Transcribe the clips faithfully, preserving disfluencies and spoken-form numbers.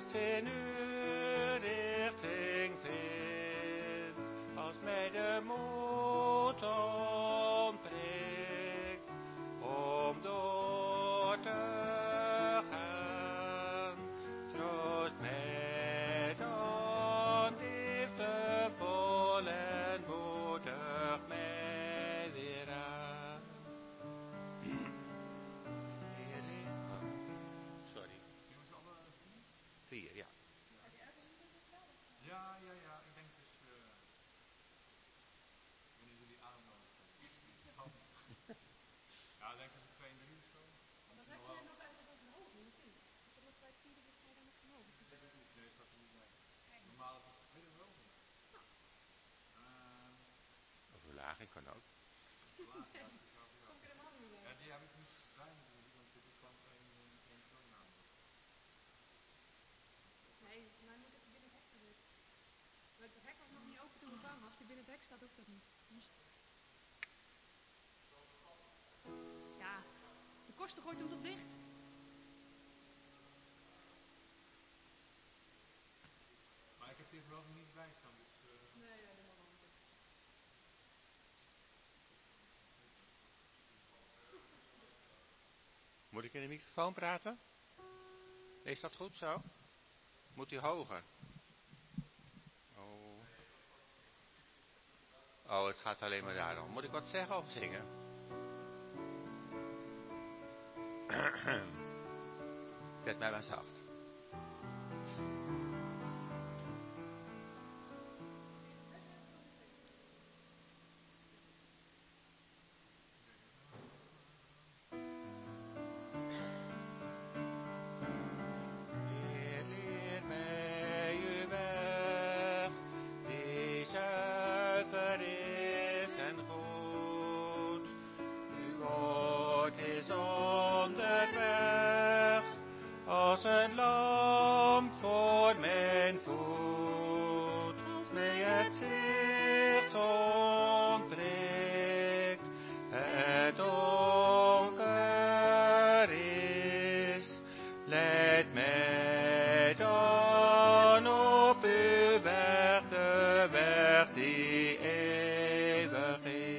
slechts in uw richting vind. Als mij de moed ontbreekt om door te gaan, troost mij dan liefdevol en moedig mij weer aan. Heer, oh, sorry. Vier, ja. Ja, ja, ja, ik denk dus, uh, wanneer jullie aanmelden. Ja, ik denk dat het twee en drie of zo. Maar dan heb je nog ergens over hoog, niet? Is dat nog bij het vierde dat jij dan nog vermogen? Nee, dat niet. Nee, dat staat er niet bij. Normaal is het midden wel. Uh, Verlaging kan ook. laag, ja, dat is wel voor jou. Kom ik helemaal niet mee. Ja, die heb ik niet bij me, want dit is gewoon één, één toonnaam. Nee, maar moet even binnen het hek gezet. Maar het hek was nog niet open toen we kwamen. Als die binnen het hek staat, ook dat niet. Moest... Ja, de kosten gooit hem toch dicht? Maar ik heb dit wel niet bij staan, dus... Uh... Nee, nee, dat mag wel niet. Moet ik in de microfoon praten? Is dat goed zo? Moet u hoger? Oh. Oh, het gaat alleen maar daarom. Moet ik wat zeggen of zingen? Zet mij maar zacht. Als een lamp voor mijn voet, als mij het zicht ontbreekt, het donker is, leid mij dan op uw weg, de weg die eeuwig is.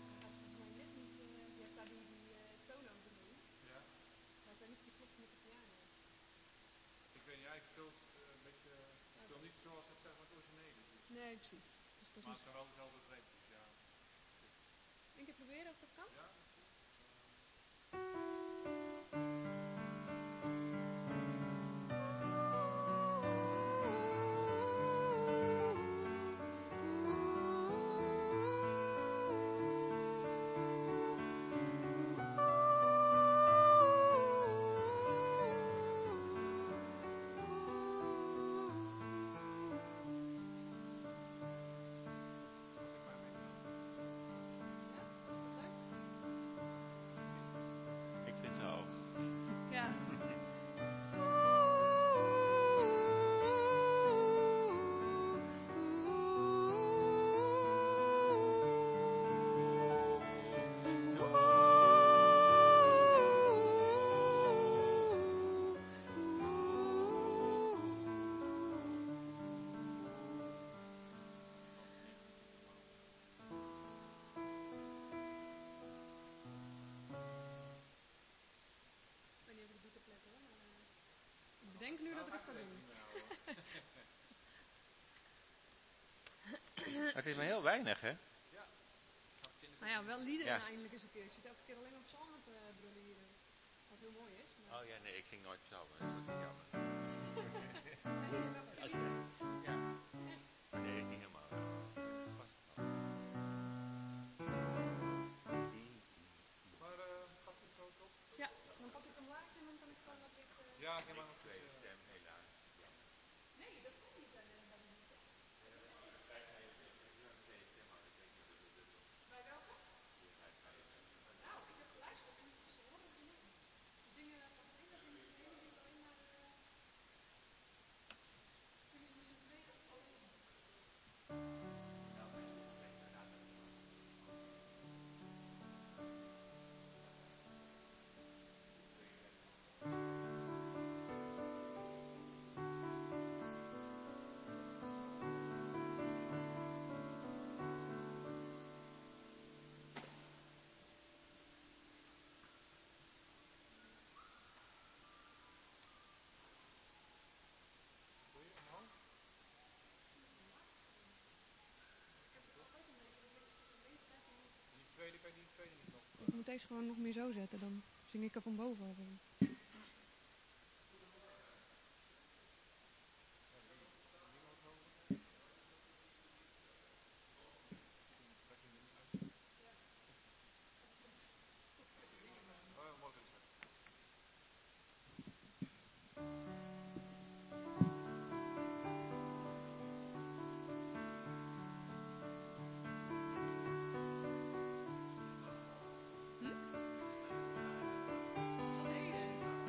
Dat is niet geklopt met de piano. Nee, precies. Dus dat is Maar het misschien... zijn wel dezelfde streepjes, ja. Eén keer proberen of dat kan? Ja, dat is goed. Ik vind het hoog. Ja. Ik weet niet of ik het doet op letten hoor, maar uh, ik bedenk nu Nou, dat ik ga het ga er doen. rekening mee houden. Het is maar heel weinig, hè? Ja. Gaat kinderen Nou ja, wel liederen Ja. eindelijk eens een keer. Ik zit elke keer alleen maar op psalmen te brullen hier. Wat heel mooi is. Maar... Oh ja, nee, ik ging nooit psalmen. Dat is jammer. Nee, welke Als liederen? je- Ja. Maar nee, niet helemaal. Vast wel. Maar eh gaat het zo op? Ja, dan pak ik een laagje en dan kan ik gewoon wat dit... Uh... Ja, ik heb maar nog Tweede steeds. stem, helaas. Jammer. Nee, dat kon niet bij de bij de boeken. Bij welke? Nou, ik heb geluisterd en ze horen het niet. Ze zingen van het ene zingen ze de ene zingt alleen maar... Uh... Zingen ze met z'n tweeën of alleen? Wil je omhoog? Ik heb het altijd een beetje, ik zit er links bij en En die tweede, kan je die tweede niet nog? ik moet deze gewoon nog meer zo zetten, dan zing ik er van boven over. Ja, die. En die nog hoger? Gaat je hem er niet uitzetten? Oh, mooi is het. Hm? Geleden.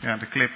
Ja, de clip.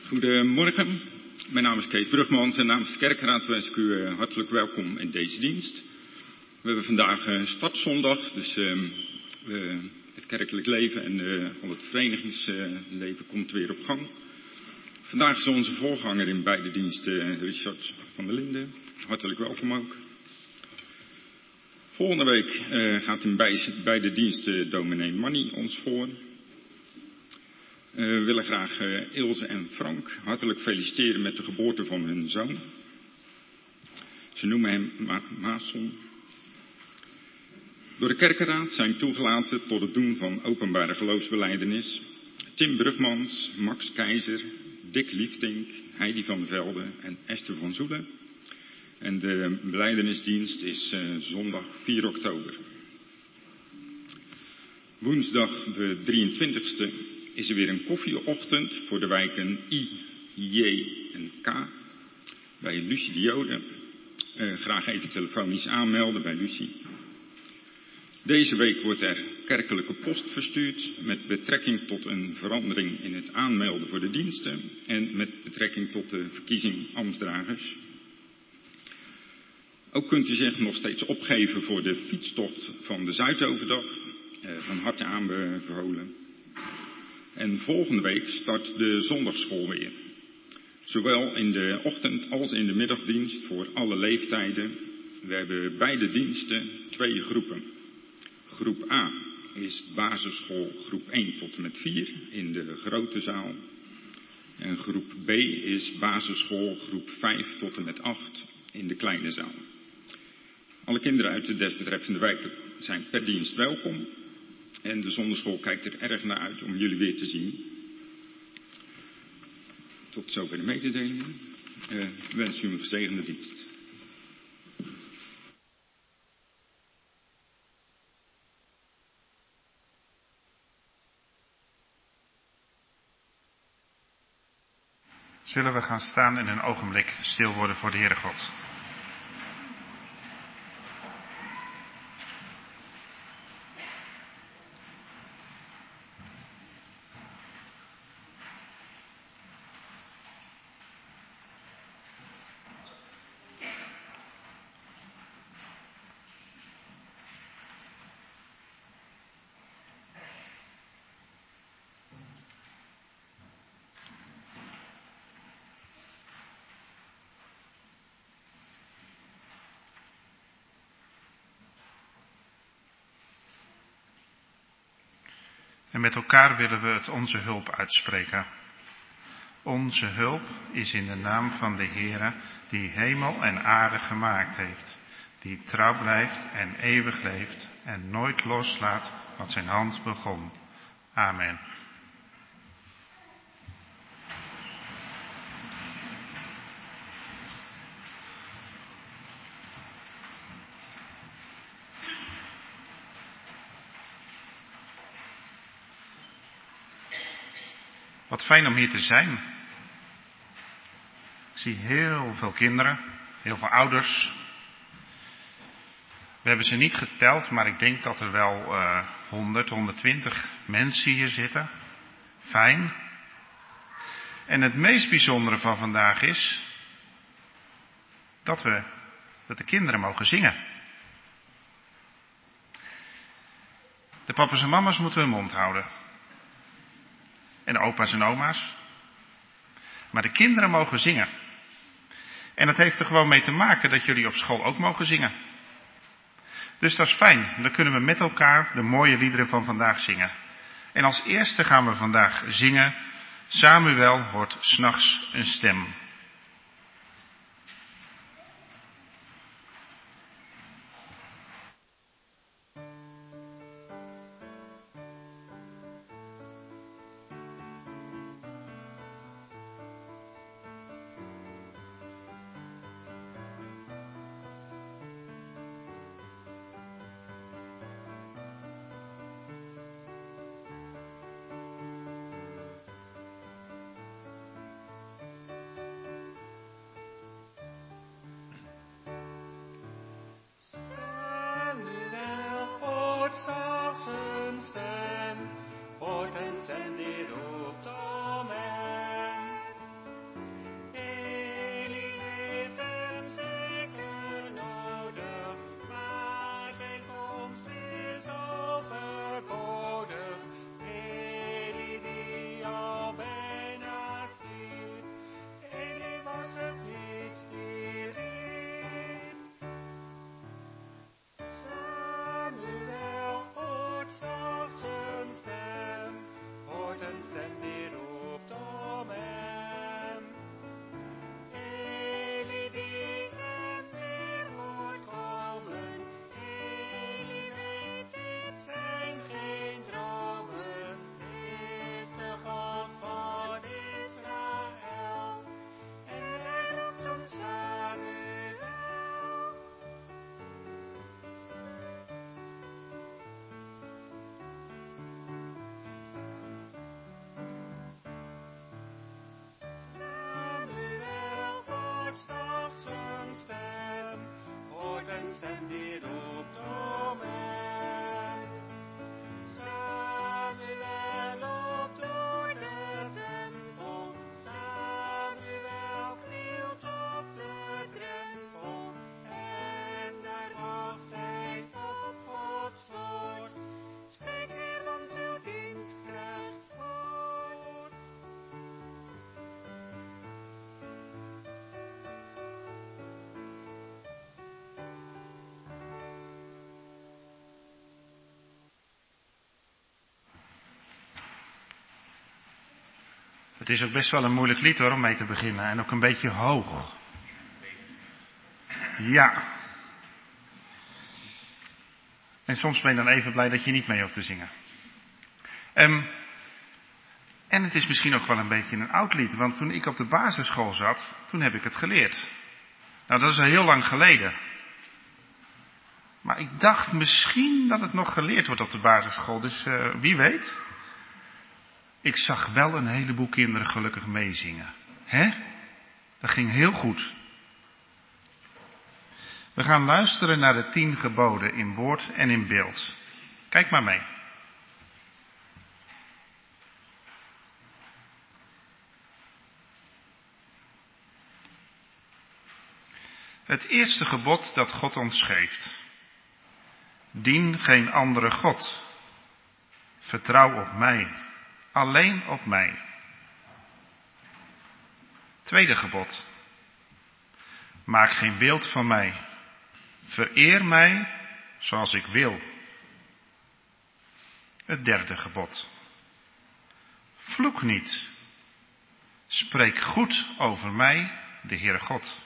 Goedemorgen, mijn naam is Kees Brugmans en namens de kerkraad wens ik u uh, hartelijk welkom in deze dienst. We hebben vandaag uh, startzondag, dus uh, uh, het kerkelijk leven en uh, al het verenigingsleven uh, komt weer op gang. Vandaag is onze voorganger in beide diensten, uh, Richard van der Linden. Hartelijk welkom ook. Volgende week uh, gaat in beide diensten dominee Manny ons voor. Uh, we willen graag uh, Ilse en Frank hartelijk feliciteren met de geboorte van hun zoon. Ze noemen hem Ma- Mason. Door de kerkenraad zijn toegelaten tot het doen van openbare geloofsbelijdenis Tim Brugmans, Max Keizer, Dick Liefdink, Heidi van der Velde en Esther van Zoelen. En de belijdenisdienst is uh, zondag vier oktober. Woensdag de drieëntwintigste is er weer een koffieochtend voor de wijken I, J en K bij Lucie de Jode. Uh, graag even telefonisch aanmelden bij Lucie. Deze week wordt er kerkelijke post verstuurd met betrekking tot een verandering in het aanmelden voor de diensten en met betrekking tot de verkiezing ambtsdragers. Ook kunt u zich nog steeds opgeven voor de fietstocht van de Zuidoverdag, uh, van harte aanbevolen. En volgende week start de zondagschool weer. Zowel in de ochtend als in de middagdienst voor alle leeftijden. We hebben beide diensten twee groepen. Groep A is basisschool groep één tot en met vier in de grote zaal. En groep B is basisschool groep vijf tot en met acht in de kleine zaal. Alle kinderen uit de desbetreffende wijken zijn per dienst welkom. En de zondagschool kijkt er erg naar uit om jullie weer te zien. Tot zover de mededelingen. Uh, ik wens u een gezegende dienst. Zullen we gaan staan en een ogenblik stil worden voor de Heere God. En met elkaar willen we het onze hulp uitspreken. Onze hulp is in de naam van de Heere, die hemel en aarde gemaakt heeft, die trouw blijft en eeuwig leeft en nooit loslaat wat zijn hand begon. Amen. Wat fijn om hier te zijn. Ik zie heel veel kinderen, heel veel ouders. We hebben ze niet geteld, maar ik denk dat er wel uh, honderd, honderdtwintig mensen hier zitten. Fijn. En het meest bijzondere van vandaag is dat we, dat de kinderen mogen zingen. De papa's en mama's moeten hun mond houden. En de opa's en oma's. Maar de kinderen mogen zingen. En dat heeft er gewoon mee te maken dat jullie op school ook mogen zingen. Dus dat is fijn. Dan kunnen we met elkaar de mooie liederen van vandaag zingen. En als eerste gaan we vandaag zingen. Samuel hoort 's nachts een stem. Het is ook best wel een moeilijk lied hoor, om mee te beginnen. En ook een beetje hoog. Ja. En soms ben je dan even blij dat je niet mee hoeft te zingen. Um, en het is misschien ook wel een beetje een oud lied. Want toen ik op de basisschool zat, toen heb ik het geleerd. Nou, dat is al heel lang geleden. Maar ik dacht misschien dat het nog geleerd wordt op de basisschool. Dus uh, wie weet. Ik zag wel een heleboel kinderen gelukkig meezingen. Hè? Dat ging heel goed. We gaan luisteren naar de tien geboden in woord en in beeld. Kijk maar mee. Het eerste gebod dat God ons geeft. Dien geen andere God. Vertrouw op mij. Alleen op mij. Tweede gebod. Maak geen beeld van mij. Vereer mij zoals ik wil. Het derde gebod. Vloek niet. Spreek goed over mij, de Heere God.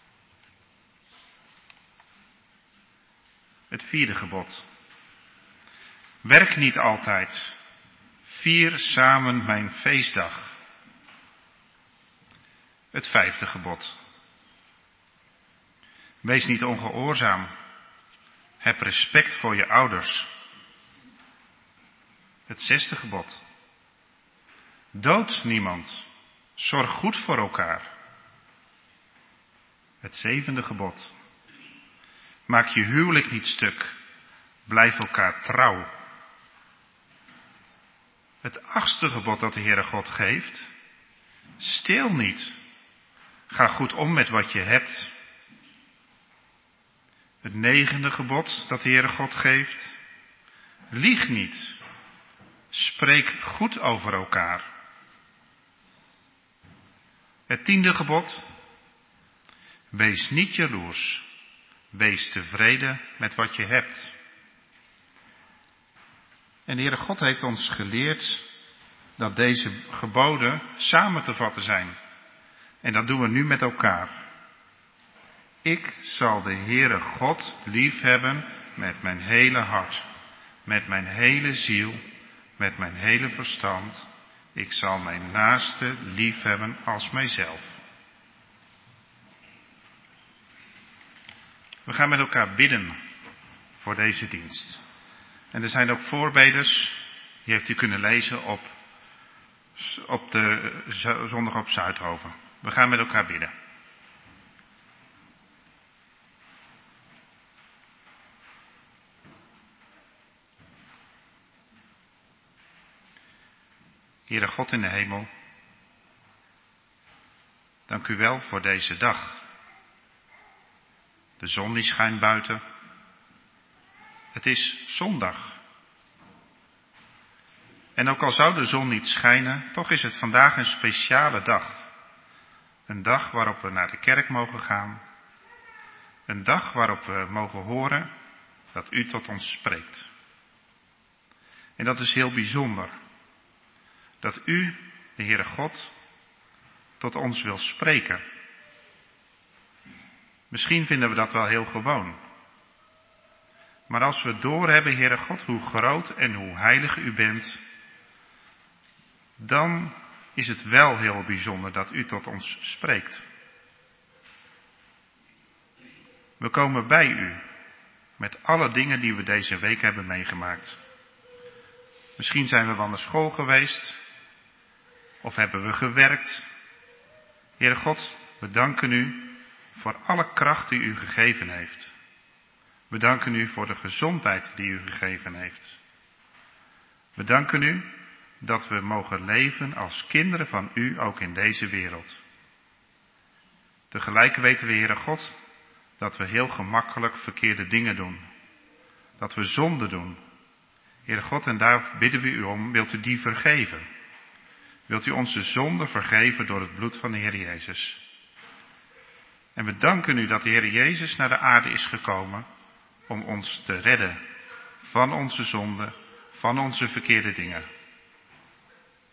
Het vierde gebod. Werk niet altijd. Vier samen mijn feestdag. Het vijfde gebod. Wees niet ongehoorzaam. Heb respect voor je ouders. Het zesde gebod. Dood niemand. Zorg goed voor elkaar. Het zevende gebod. Maak je huwelijk niet stuk. Blijf elkaar trouw. Het achtste gebod dat de Heere God geeft. Steel niet. Ga goed om met wat je hebt. Het negende gebod dat de Heere God geeft. Lieg niet. Spreek goed over elkaar. Het tiende gebod. Wees niet jaloers. Wees tevreden met wat je hebt. En de Heere God heeft ons geleerd dat deze geboden samen te vatten zijn. En dat doen we nu met elkaar. Ik zal de Heere God liefhebben met mijn hele hart, met mijn hele ziel, met mijn hele verstand. Ik zal mijn naaste liefhebben als mijzelf. We gaan met elkaar bidden voor deze dienst. En er zijn ook voorbeders, die heeft u kunnen lezen op, op de zondag op Zuidhoven. We gaan met elkaar bidden. Heere God in de hemel, dank u wel voor deze dag. De zon die schijnt buiten. Het is zondag. En ook al zou de zon niet schijnen, toch is het vandaag een speciale dag. Een dag waarop we naar de kerk mogen gaan. Een dag waarop we mogen horen dat u tot ons spreekt. En dat is heel bijzonder. Dat u, de Heere God, tot ons wil spreken. Misschien vinden we dat wel heel gewoon. Maar als we doorhebben, Heere God, hoe groot en hoe heilig u bent, dan is het wel heel bijzonder dat u tot ons spreekt. We komen bij u met alle dingen die we deze week hebben meegemaakt. Misschien zijn we wel naar school geweest of hebben we gewerkt. Heere God, we danken u voor alle kracht die u gegeven heeft. We danken u voor de gezondheid die u gegeven heeft. We danken u dat we mogen leven als kinderen van u ook in deze wereld. Tegelijk weten we, Heere God, dat we heel gemakkelijk verkeerde dingen doen. Dat we zonde doen. Heere God, en daar bidden we u om, wilt u die vergeven? Wilt u onze zonde vergeven door het bloed van de Heer Jezus? En we danken u dat de Heer Jezus naar de aarde is gekomen om ons te redden van onze zonde, van onze verkeerde dingen.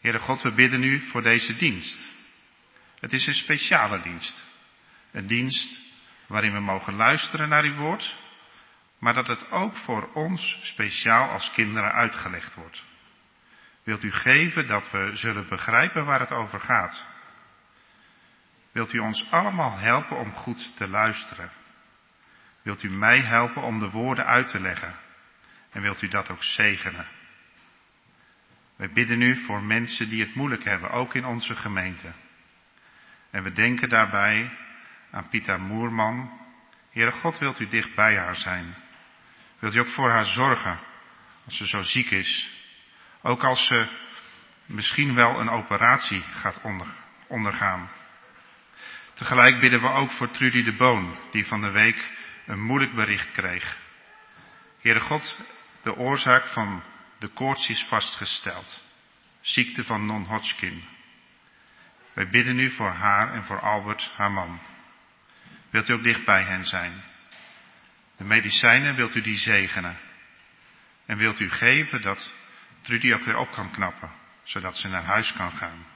Heere God, we bidden u voor deze dienst. Het is een speciale dienst. Een dienst waarin we mogen luisteren naar uw woord, maar dat het ook voor ons speciaal als kinderen uitgelegd wordt. Wilt u geven dat we zullen begrijpen waar het over gaat? Wilt u ons allemaal helpen om goed te luisteren? Wilt u mij helpen om de woorden uit te leggen? En wilt u dat ook zegenen? Wij bidden u voor mensen die het moeilijk hebben, ook in onze gemeente. En we denken daarbij aan Pieter Moerman. Heere God, wilt u dicht bij haar zijn? Wilt u ook voor haar zorgen als ze zo ziek is? Ook als ze misschien wel een operatie gaat onder, ondergaan. Tegelijk bidden we ook voor Trudy de Boon, die van de week een moeilijk bericht kreeg. Heere God, de oorzaak van de koorts is vastgesteld. Ziekte van non-Hodgkin. Wij bidden u voor haar en voor Albert, haar man. Wilt u ook dicht bij hen zijn? De medicijnen wilt u die zegenen. En wilt u geven dat Trudy ook weer op kan knappen, zodat ze naar huis kan gaan.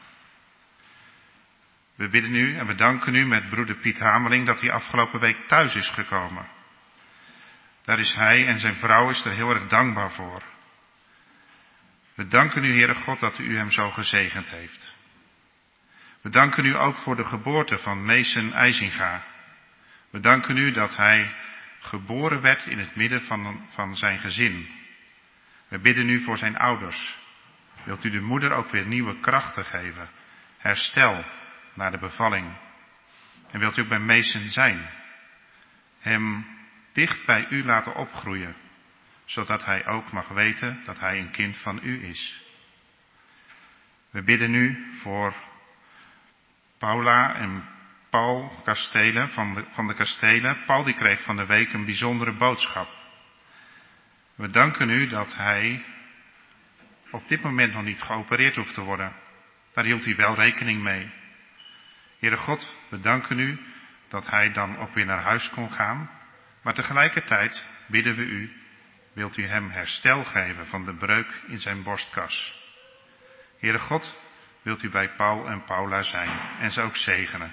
We bidden u en we danken u met broeder Piet Hameling dat hij afgelopen week thuis is gekomen. Daar is hij en zijn vrouw is er heel erg dankbaar voor. We danken u, Heere God, dat u hem zo gezegend heeft. We danken u ook voor de geboorte van Mason IJzinga. We danken u dat hij geboren werd in het midden van, van zijn gezin. We bidden u voor zijn ouders. Wilt u de moeder ook weer nieuwe krachten geven? Herstel na de bevalling. En wilt u ook bij Mason zijn? Hem dicht bij u laten opgroeien, zodat hij ook mag weten dat hij een kind van u is. We bidden u voor Paula en Paul Kastelen van de, van de Kastelen. Paul die kreeg van de week een bijzondere boodschap. We danken u dat hij op dit moment nog niet geopereerd hoeft te worden. Daar hield hij wel rekening mee. Heere God, we danken u dat hij dan ook weer naar huis kon gaan. Maar tegelijkertijd bidden we u, wilt u hem herstel geven van de breuk in zijn borstkas. Heere God, wilt u bij Paul en Paula zijn en ze ook zegenen.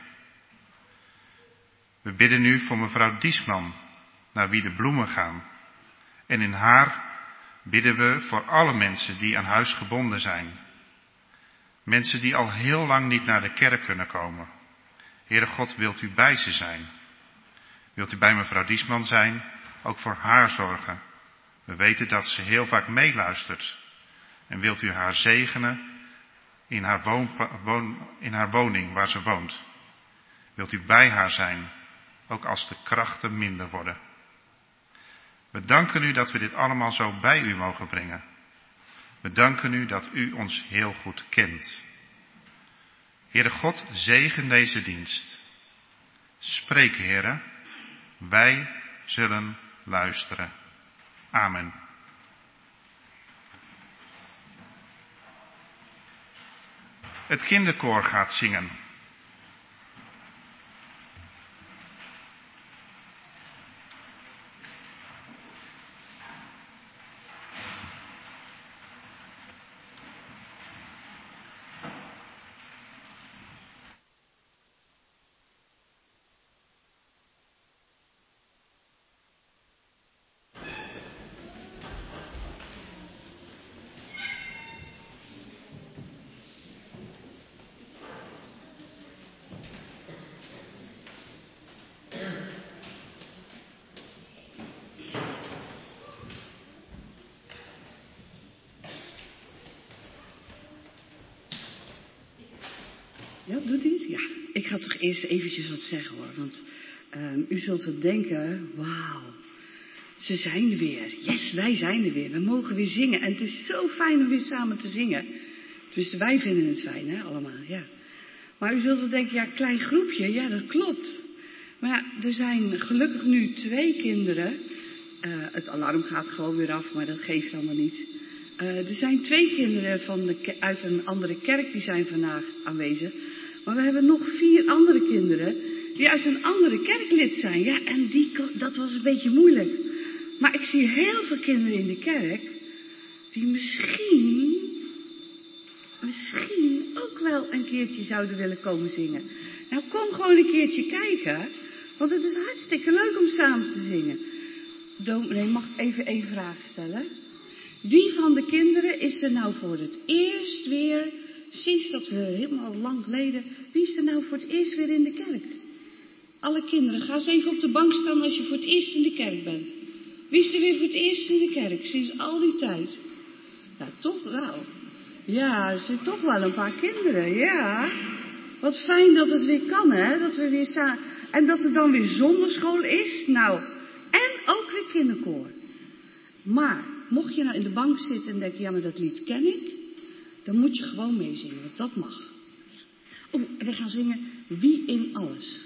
We bidden u voor mevrouw Diesman, naar wie de bloemen gaan. En in haar bidden we voor alle mensen die aan huis gebonden zijn. Mensen die al heel lang niet naar de kerk kunnen komen. Heere God, wilt u bij ze zijn? Wilt u bij mevrouw Diesman zijn? Ook voor haar zorgen. We weten dat ze heel vaak meeluistert. En wilt u haar zegenen in haar, woon, woon, in haar woning waar ze woont? Wilt u bij haar zijn, ook als de krachten minder worden? We danken u dat we dit allemaal zo bij u mogen brengen. We danken u dat u ons heel goed kent. Heere God, zegen deze dienst. Spreek, Heere, wij zullen luisteren. Amen. Het kinderkoor gaat zingen. Ja, doet u het? Ja, ik ga toch eerst eventjes wat zeggen hoor. Want uh, u zult wel denken, wauw, ze zijn er weer. Yes, wij zijn er weer. We mogen weer zingen. En het is zo fijn om weer samen te zingen. Dus wij vinden het fijn, hè, allemaal, ja. Maar u zult wel denken, ja, klein groepje, ja, dat klopt. Maar ja, er zijn gelukkig nu twee kinderen. Uh, het alarm gaat gewoon weer af, maar dat geeft allemaal niet. Uh, er zijn twee kinderen van de, uit een andere kerk die zijn vandaag aanwezig. Maar we hebben nog vier andere kinderen die uit een andere kerk lid zijn. Ja, en die, dat was een beetje moeilijk. Maar ik zie heel veel kinderen in de kerk die misschien misschien ook wel een keertje zouden willen komen zingen. Nou, kom gewoon een keertje kijken, want het is hartstikke leuk om samen te zingen. Dominee, mag ik even één vraag stellen? Wie van de kinderen is er nou voor het eerst weer, sinds dat we helemaal lang geleden, wie is er nou voor het eerst weer in de kerk? Alle kinderen, ga eens even op de bank staan als je voor het eerst in de kerk bent. Wie is er weer voor het eerst in de kerk, sinds al die tijd? Ja, toch wel. Ja, er zijn toch wel een paar kinderen, ja. Wat fijn dat het weer kan, hè, dat we weer samen... En dat er dan weer zondagschool is, nou, en ook weer kinderkoor. Maar, mocht je nou in de bank zitten en denken, ja, maar dat lied ken ik, dan moet je gewoon meezingen, want dat mag. Oh, en we gaan zingen Wie in alles.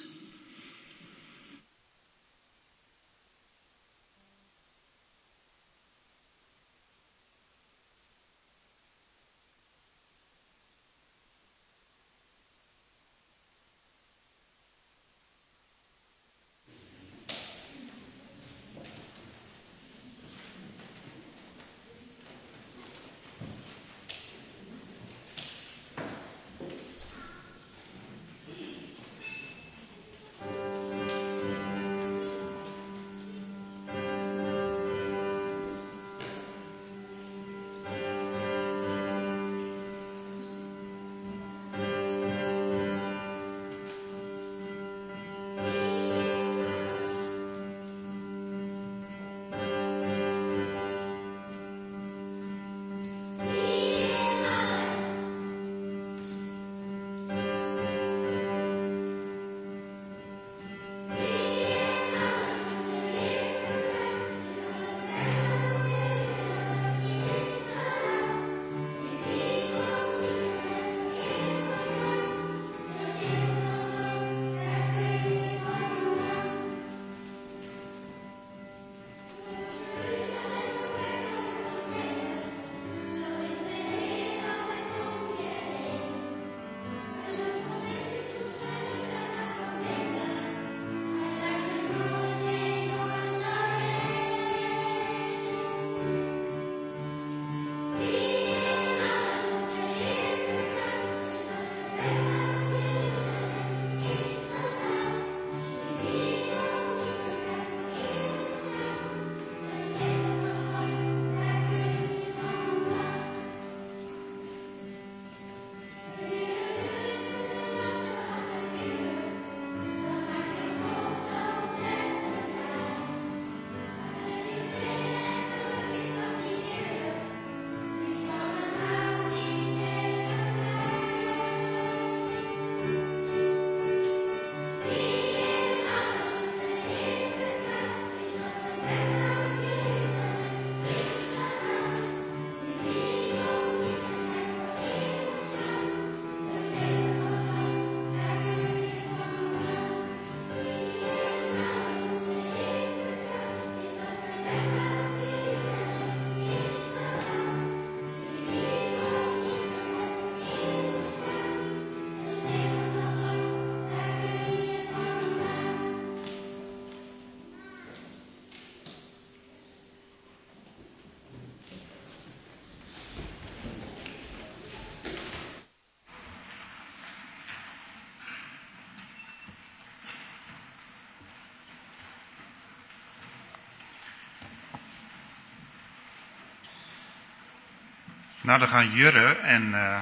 Nou, dan gaan Jurre en uh,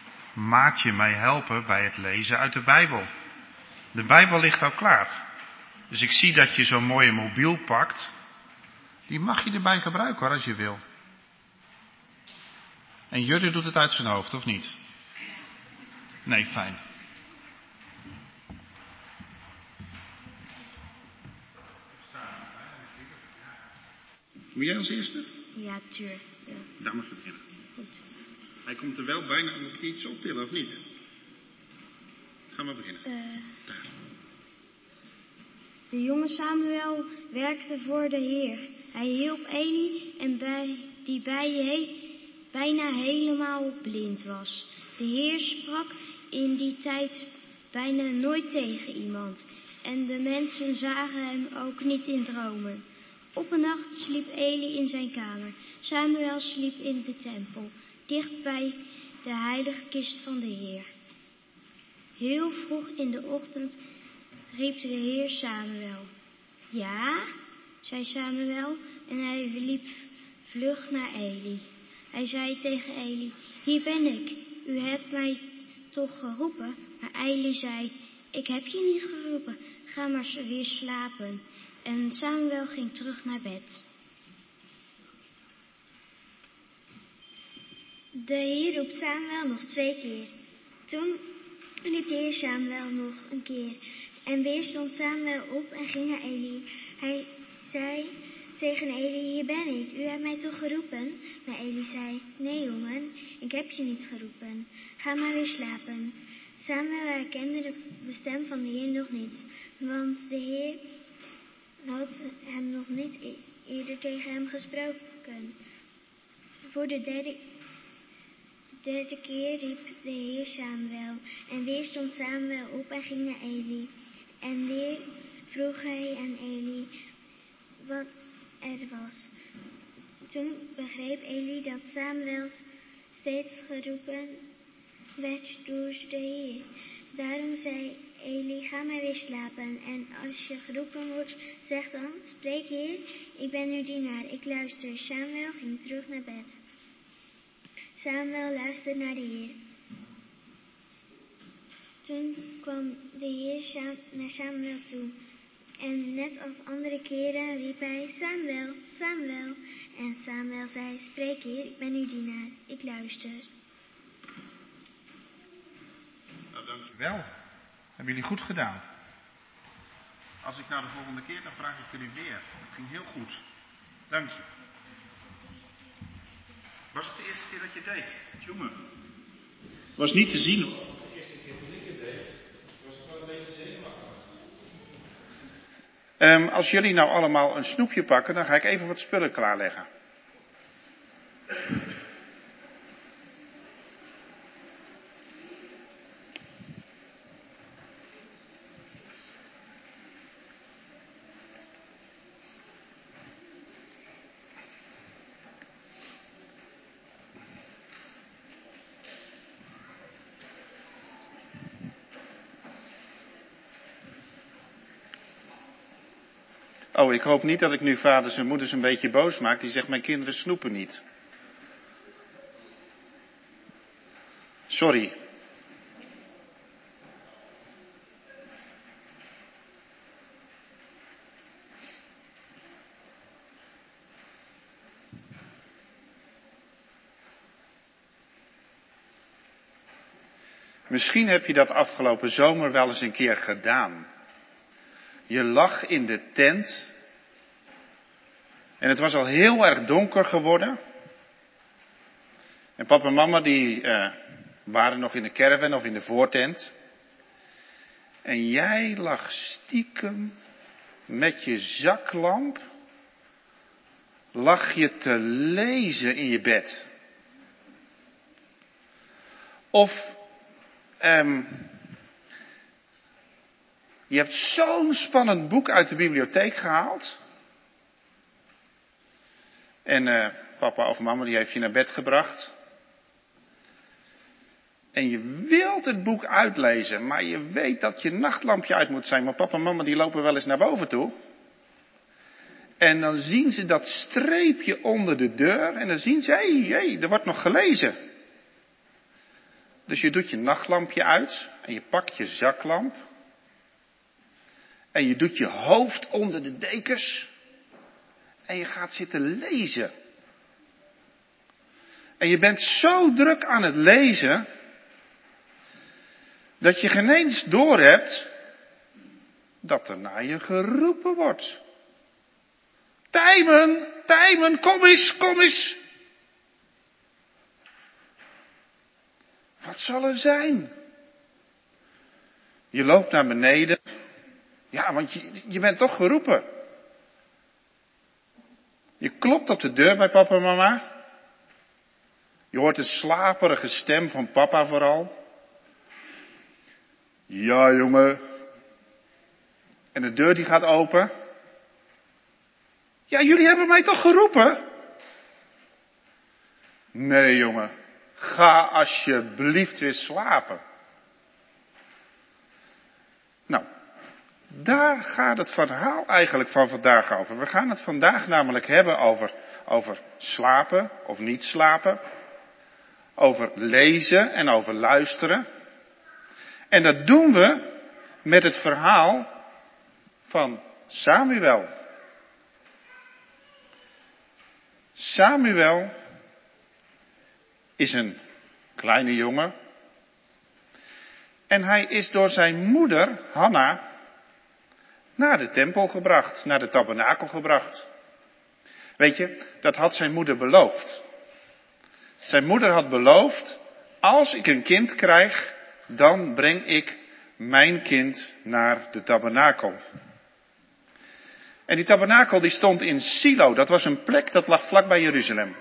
Maatje mij helpen bij het lezen uit de Bijbel. De Bijbel ligt al klaar. Dus ik zie dat je zo'n mooie mobiel pakt. Die mag je erbij gebruiken hoor, als je wil. En Jurre doet het uit zijn hoofd, of niet? Nee, fijn. Moet jij als eerste? Ja, tuurlijk. Ja. Daar mag je beginnen. Goed. Hij komt er wel bijna, moet je iets optillen of niet? Ga maar beginnen. Uh, Daar. De jonge Samuel werkte voor de Heer. Hij hielp Eli en bij, die bij he, bijna helemaal blind was. De Heer sprak in die tijd bijna nooit tegen iemand. En de mensen zagen hem ook niet in dromen. Op een nacht sliep Eli in zijn kamer. Samuel sliep in de tempel, dicht bij de heilige kist van de Heer. Heel vroeg in de ochtend riep de Heer Samuel. Ja, zei Samuel en hij liep vlug naar Eli. Hij zei tegen Eli, hier ben ik, u hebt mij toch geroepen? Maar Eli zei, ik heb je niet geroepen, ga maar weer slapen. En Samuel ging terug naar bed. De Heer roept Samuel nog twee keer. Toen riep de Heer Samuel nog een keer. En weer stond Samuel op en ging naar Eli. Hij zei tegen Eli, hier ben ik, u hebt mij toch geroepen? Maar Eli zei, nee jongen, ik heb je niet geroepen. Ga maar weer slapen. Samuel herkende de stem van de Heer nog niet, want de Heer had hem nog niet eerder tegen hem gesproken. Voor de derde, derde keer riep de Heer Samuel. En weer stond Samuel op en ging naar Eli. En weer vroeg hij aan Eli wat er was. Toen begreep Eli dat Samuel steeds geroepen werd door de Heer. Daarom zei Eli, ga maar weer slapen. En als je geroepen wordt, zeg dan, spreek Heer, ik ben uw dienaar, ik luister. Samuel ging terug naar bed. Samuel luisterde naar de Heer. Toen kwam de Heer naar Samuel toe. En net als andere keren riep hij, Samuel, Samuel. En Samuel zei, spreek Heer, ik ben uw dienaar, ik luister. Nou, dankjewel. Hebben jullie goed gedaan. Als ik nou de volgende keer, dan vraag ik jullie weer. Het ging heel goed. Dank je. Was het de eerste keer dat je deed? Jongen. Was niet te zien. De eerste keer toen ik het deed, was ik wel een beetje zenuwachtig. Um, als jullie nou allemaal een snoepje pakken, dan ga ik even wat spullen klaarleggen. Oh, ik hoop niet dat ik nu vaders en moeders een beetje boos maak. Die zegt, mijn kinderen snoepen niet. Sorry. Misschien heb je dat afgelopen zomer wel eens een keer gedaan. Je lag in de tent. En het was al heel erg donker geworden. En papa en mama die uh, waren nog in de caravan of in de voortent. En jij lag stiekem met je zaklamp. Lag je te lezen in je bed. Of um, je hebt zo'n spannend boek uit de bibliotheek gehaald. En uh, papa of mama die heeft je naar bed gebracht. En je wilt het boek uitlezen, maar je weet dat je nachtlampje uit moet zijn. Maar papa en mama die lopen wel eens naar boven toe. En dan zien ze dat streepje onder de deur. En dan zien ze, hé, hey, hey, er wordt nog gelezen. Dus je doet je nachtlampje uit. En je pakt je zaklamp. En je doet je hoofd onder de dekens. En je gaat zitten lezen. En je bent zo druk aan het lezen. Dat je geen eens doorhebt. Dat er naar je geroepen wordt. Tijmen, Tijmen, kom eens, kom eens. Wat zal er zijn? Je loopt naar beneden. Ja, want je, je bent toch geroepen. Je klopt op de deur bij papa en mama. Je hoort een slaperige stem van papa vooral. Ja, jongen. En de deur die gaat open. Ja, jullie hebben mij toch geroepen? Nee, jongen. ga alsjeblieft weer slapen. Nou, daar gaat het verhaal eigenlijk van vandaag over. We gaan het vandaag namelijk hebben over, over slapen of niet slapen. Over lezen en over luisteren. En dat doen we met het verhaal van Samuel. Samuel is een kleine jongen. En hij is door zijn moeder, Hanna, naar de tempel gebracht, naar de tabernakel gebracht. Weet je, dat had zijn moeder beloofd. Zijn moeder had beloofd, als ik een kind krijg, dan breng ik mijn kind naar de tabernakel. En die tabernakel die stond in Silo, dat was een plek dat lag vlakbij Jeruzalem.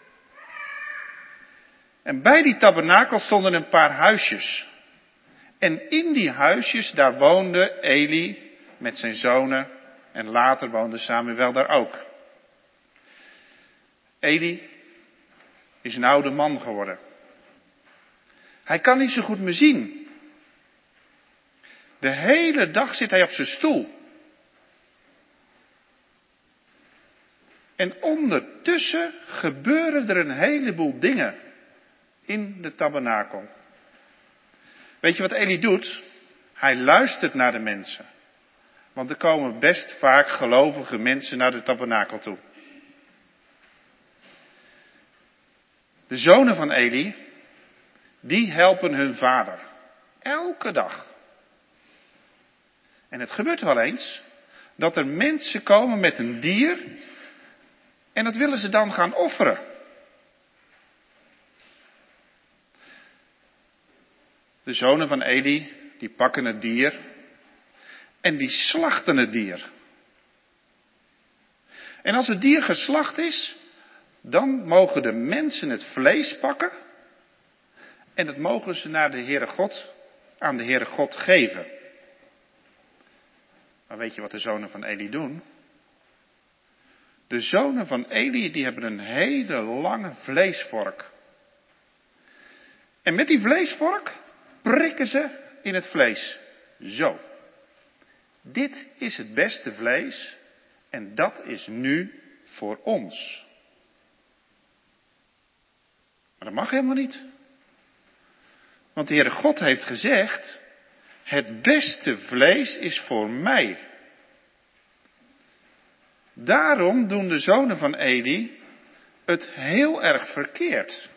En bij die tabernakel stonden een paar huisjes. En in die huisjes, daar woonde Eli met zijn zonen en later woonde Samuel daar ook. Eli is een oude man geworden. Hij kan niet zo goed meer zien. De hele dag zit hij op zijn stoel. En ondertussen gebeuren er een heleboel dingen in de tabernakel. Weet je wat Eli doet? Hij luistert naar de mensen. Want er komen best vaak gelovige mensen naar de tabernakel toe. De zonen van Eli, die helpen hun vader. Elke dag. En het gebeurt wel eens dat er mensen komen met een dier en dat willen ze dan gaan offeren. De zonen van Eli, die pakken het dier en die slachten het dier. En als het dier geslacht is, dan mogen de mensen het vlees pakken en dat mogen ze naar de Heere God, aan de Heere God geven. Maar weet je wat de zonen van Eli doen? De zonen van Eli, die hebben een hele lange vleesvork. En met die vleesvork prikken ze in het vlees. Zo. Dit is het beste vlees en dat is nu voor ons. Maar dat mag helemaal niet. Want de Heere God heeft gezegd, het beste vlees is voor mij. Daarom doen de zonen van Eli het heel erg verkeerd.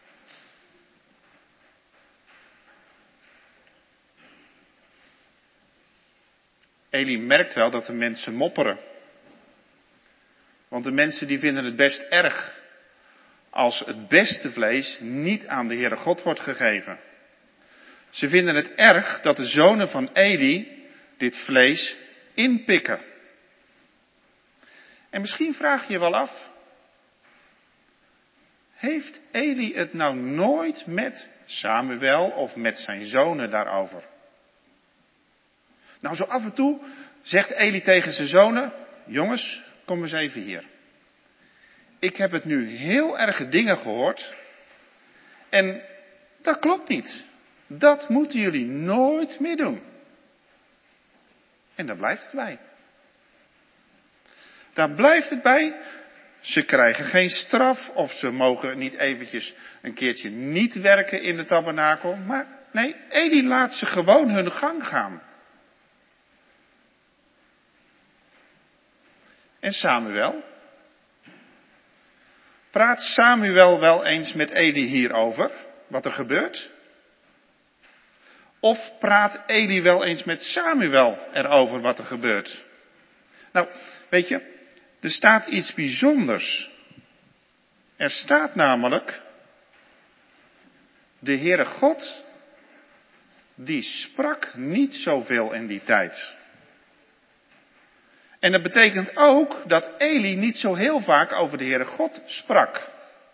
Eli merkt wel dat de mensen mopperen. Want de mensen die vinden het best erg als het beste vlees niet aan de Heere God wordt gegeven. Ze vinden het erg dat de zonen van Eli dit vlees inpikken. En misschien vraag je je wel af, heeft Eli het nou nooit met Samuel of met zijn zonen daarover? Nou, zo af en toe zegt Eli tegen zijn zonen, jongens, kom eens even hier. Ik heb het nu heel erge dingen gehoord en dat klopt niet. Dat moeten jullie nooit meer doen. En daar blijft het bij. Daar blijft het bij. Ze krijgen geen straf of ze mogen niet eventjes een keertje niet werken in de tabernakel. Maar nee, Eli laat ze gewoon hun gang gaan. En Samuel? Praat Samuel wel eens met Eli hierover, wat er gebeurt? Of praat Eli wel eens met Samuel erover wat er gebeurt? Nou, weet je, er staat iets bijzonders. Er staat namelijk, de Heere God, die sprak niet zoveel in die tijd. En dat betekent ook dat Eli niet zo heel vaak over de Heere God sprak.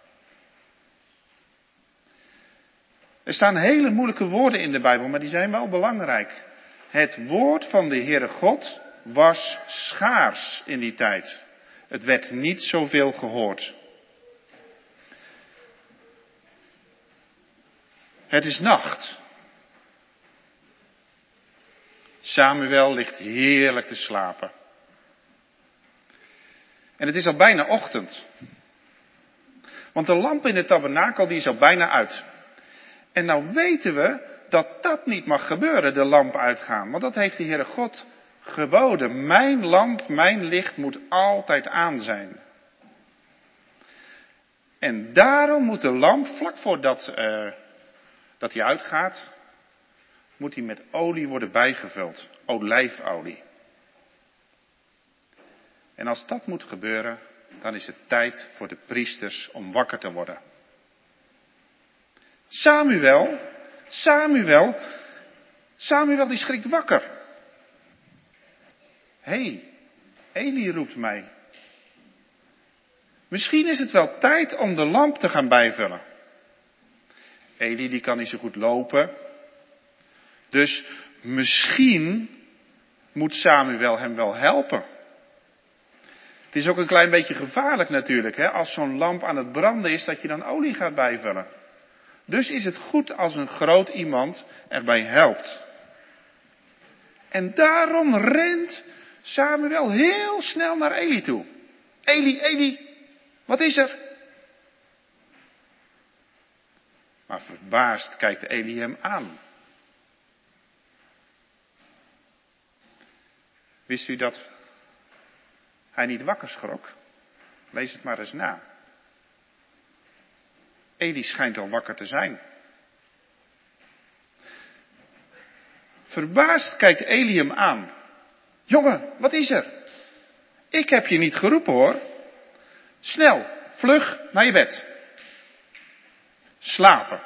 Er staan hele moeilijke woorden in de Bijbel, maar die zijn wel belangrijk. Het woord van de Heere God was schaars in die tijd. Het werd niet zoveel gehoord. Het is nacht. Samuel ligt heerlijk te slapen. En het is al bijna ochtend. Want de lamp in de tabernakel die is al bijna uit. En nou weten we dat dat niet mag gebeuren, de lamp uitgaan. Want dat heeft de Heere God geboden. Mijn lamp, mijn licht moet altijd aan zijn. En daarom moet de lamp, vlak voordat uh, dat hij uitgaat, moet hij met olie worden bijgevuld. Olijfolie. En als dat moet gebeuren, dan is het tijd voor de priesters om wakker te worden. Samuel, Samuel, Samuel die schrikt wakker. Hé, hey, Eli roept mij. Misschien is het wel tijd om de lamp te gaan bijvullen. Eli die kan niet zo goed lopen. Dus misschien moet Samuel hem wel helpen. Het is ook een klein beetje gevaarlijk natuurlijk, hè, als zo'n lamp aan het branden is, dat je dan olie gaat bijvullen. Dus is het goed als een groot iemand erbij helpt. En daarom rent Samuel heel snel naar Eli toe. Eli, Eli, wat is er? Maar verbaasd kijkt Eli hem aan. Wist u dat hij niet wakker schrok? Lees het maar eens na. Eli schijnt al wakker te zijn. Verbaasd kijkt Eli hem aan. Jongen, wat is er? Ik heb je niet geroepen hoor. Snel, vlug naar je bed. Slapen.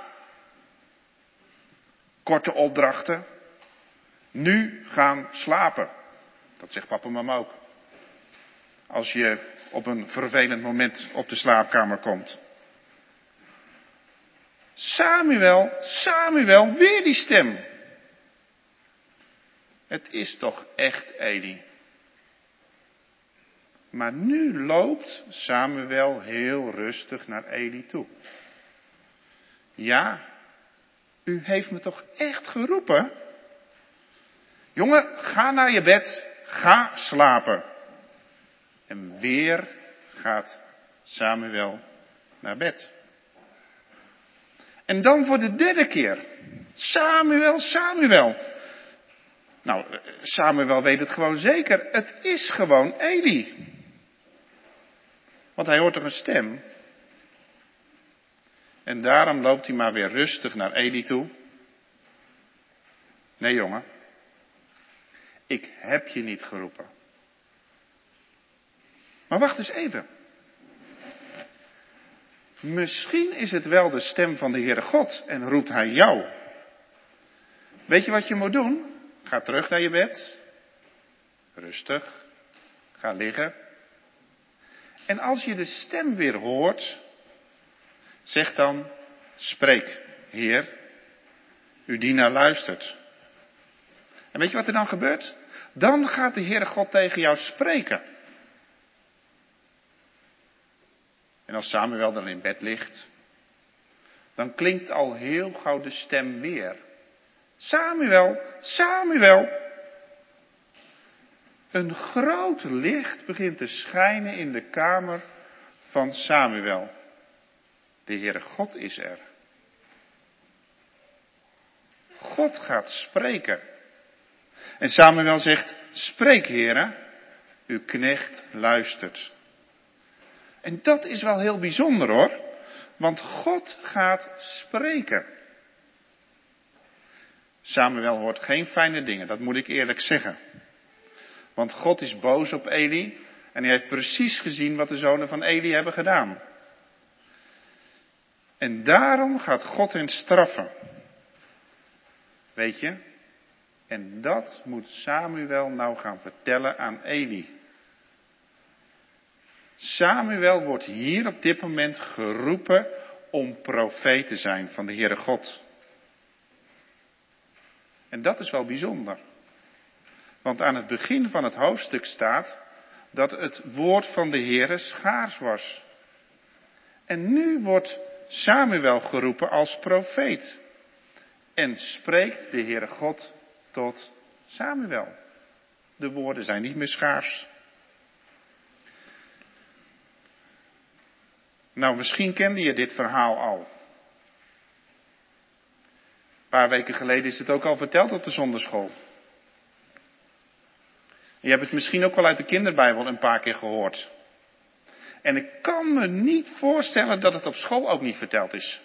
Korte opdrachten. Nu gaan slapen. Dat zegt papa en mama ook. Als je op een vervelend moment op de slaapkamer komt. Samuel, Samuel, weer die stem. Het is toch echt Eli. Maar nu loopt Samuel heel rustig naar Eli toe. Ja, u heeft me toch echt geroepen? Jongen, ga naar je bed, ga slapen. En weer gaat Samuel naar bed. En dan voor de derde keer. Samuel, Samuel. Nou, Samuel weet het gewoon zeker. Het is gewoon Eli. Want hij hoort toch een stem. En daarom loopt hij maar weer rustig naar Eli toe. Nee jongen. Ik heb je niet geroepen. Maar wacht eens even. Misschien is het wel de stem van de Heere God en roept hij jou. Weet je wat je moet doen? Ga terug naar je bed. Rustig. Ga liggen. En als je de stem weer hoort, zeg dan, spreek, Heer, uw dienaar luistert. En weet je wat er dan gebeurt? Dan gaat de Heere God tegen jou spreken. En als Samuel dan in bed ligt, dan klinkt al heel gauw de stem weer. Samuel, Samuel. Een groot licht begint te schijnen in de kamer van Samuel. De Heere God is er. God gaat spreken. En Samuel zegt, spreek Heere, uw knecht luistert. En dat is wel heel bijzonder hoor, want God gaat spreken. Samuel hoort geen fijne dingen, dat moet ik eerlijk zeggen. Want God is boos op Eli en hij heeft precies gezien wat de zonen van Eli hebben gedaan. En daarom gaat God hen straffen. Weet je? En dat moet Samuel nou gaan vertellen aan Eli. Samuel wordt hier op dit moment geroepen om profeet te zijn van de Heere God. En dat is wel bijzonder. Want aan het begin van het hoofdstuk staat dat het woord van de Heere schaars was. En nu wordt Samuel geroepen als profeet. en spreekt de Heere God tot Samuel. De woorden zijn niet meer schaars. Nou, misschien kende je dit verhaal al. Een paar weken geleden is het ook al verteld op de zonderschool. Je hebt het misschien ook wel uit de kinderbijbel een paar keer gehoord. En ik kan me niet voorstellen dat het op school ook niet verteld is.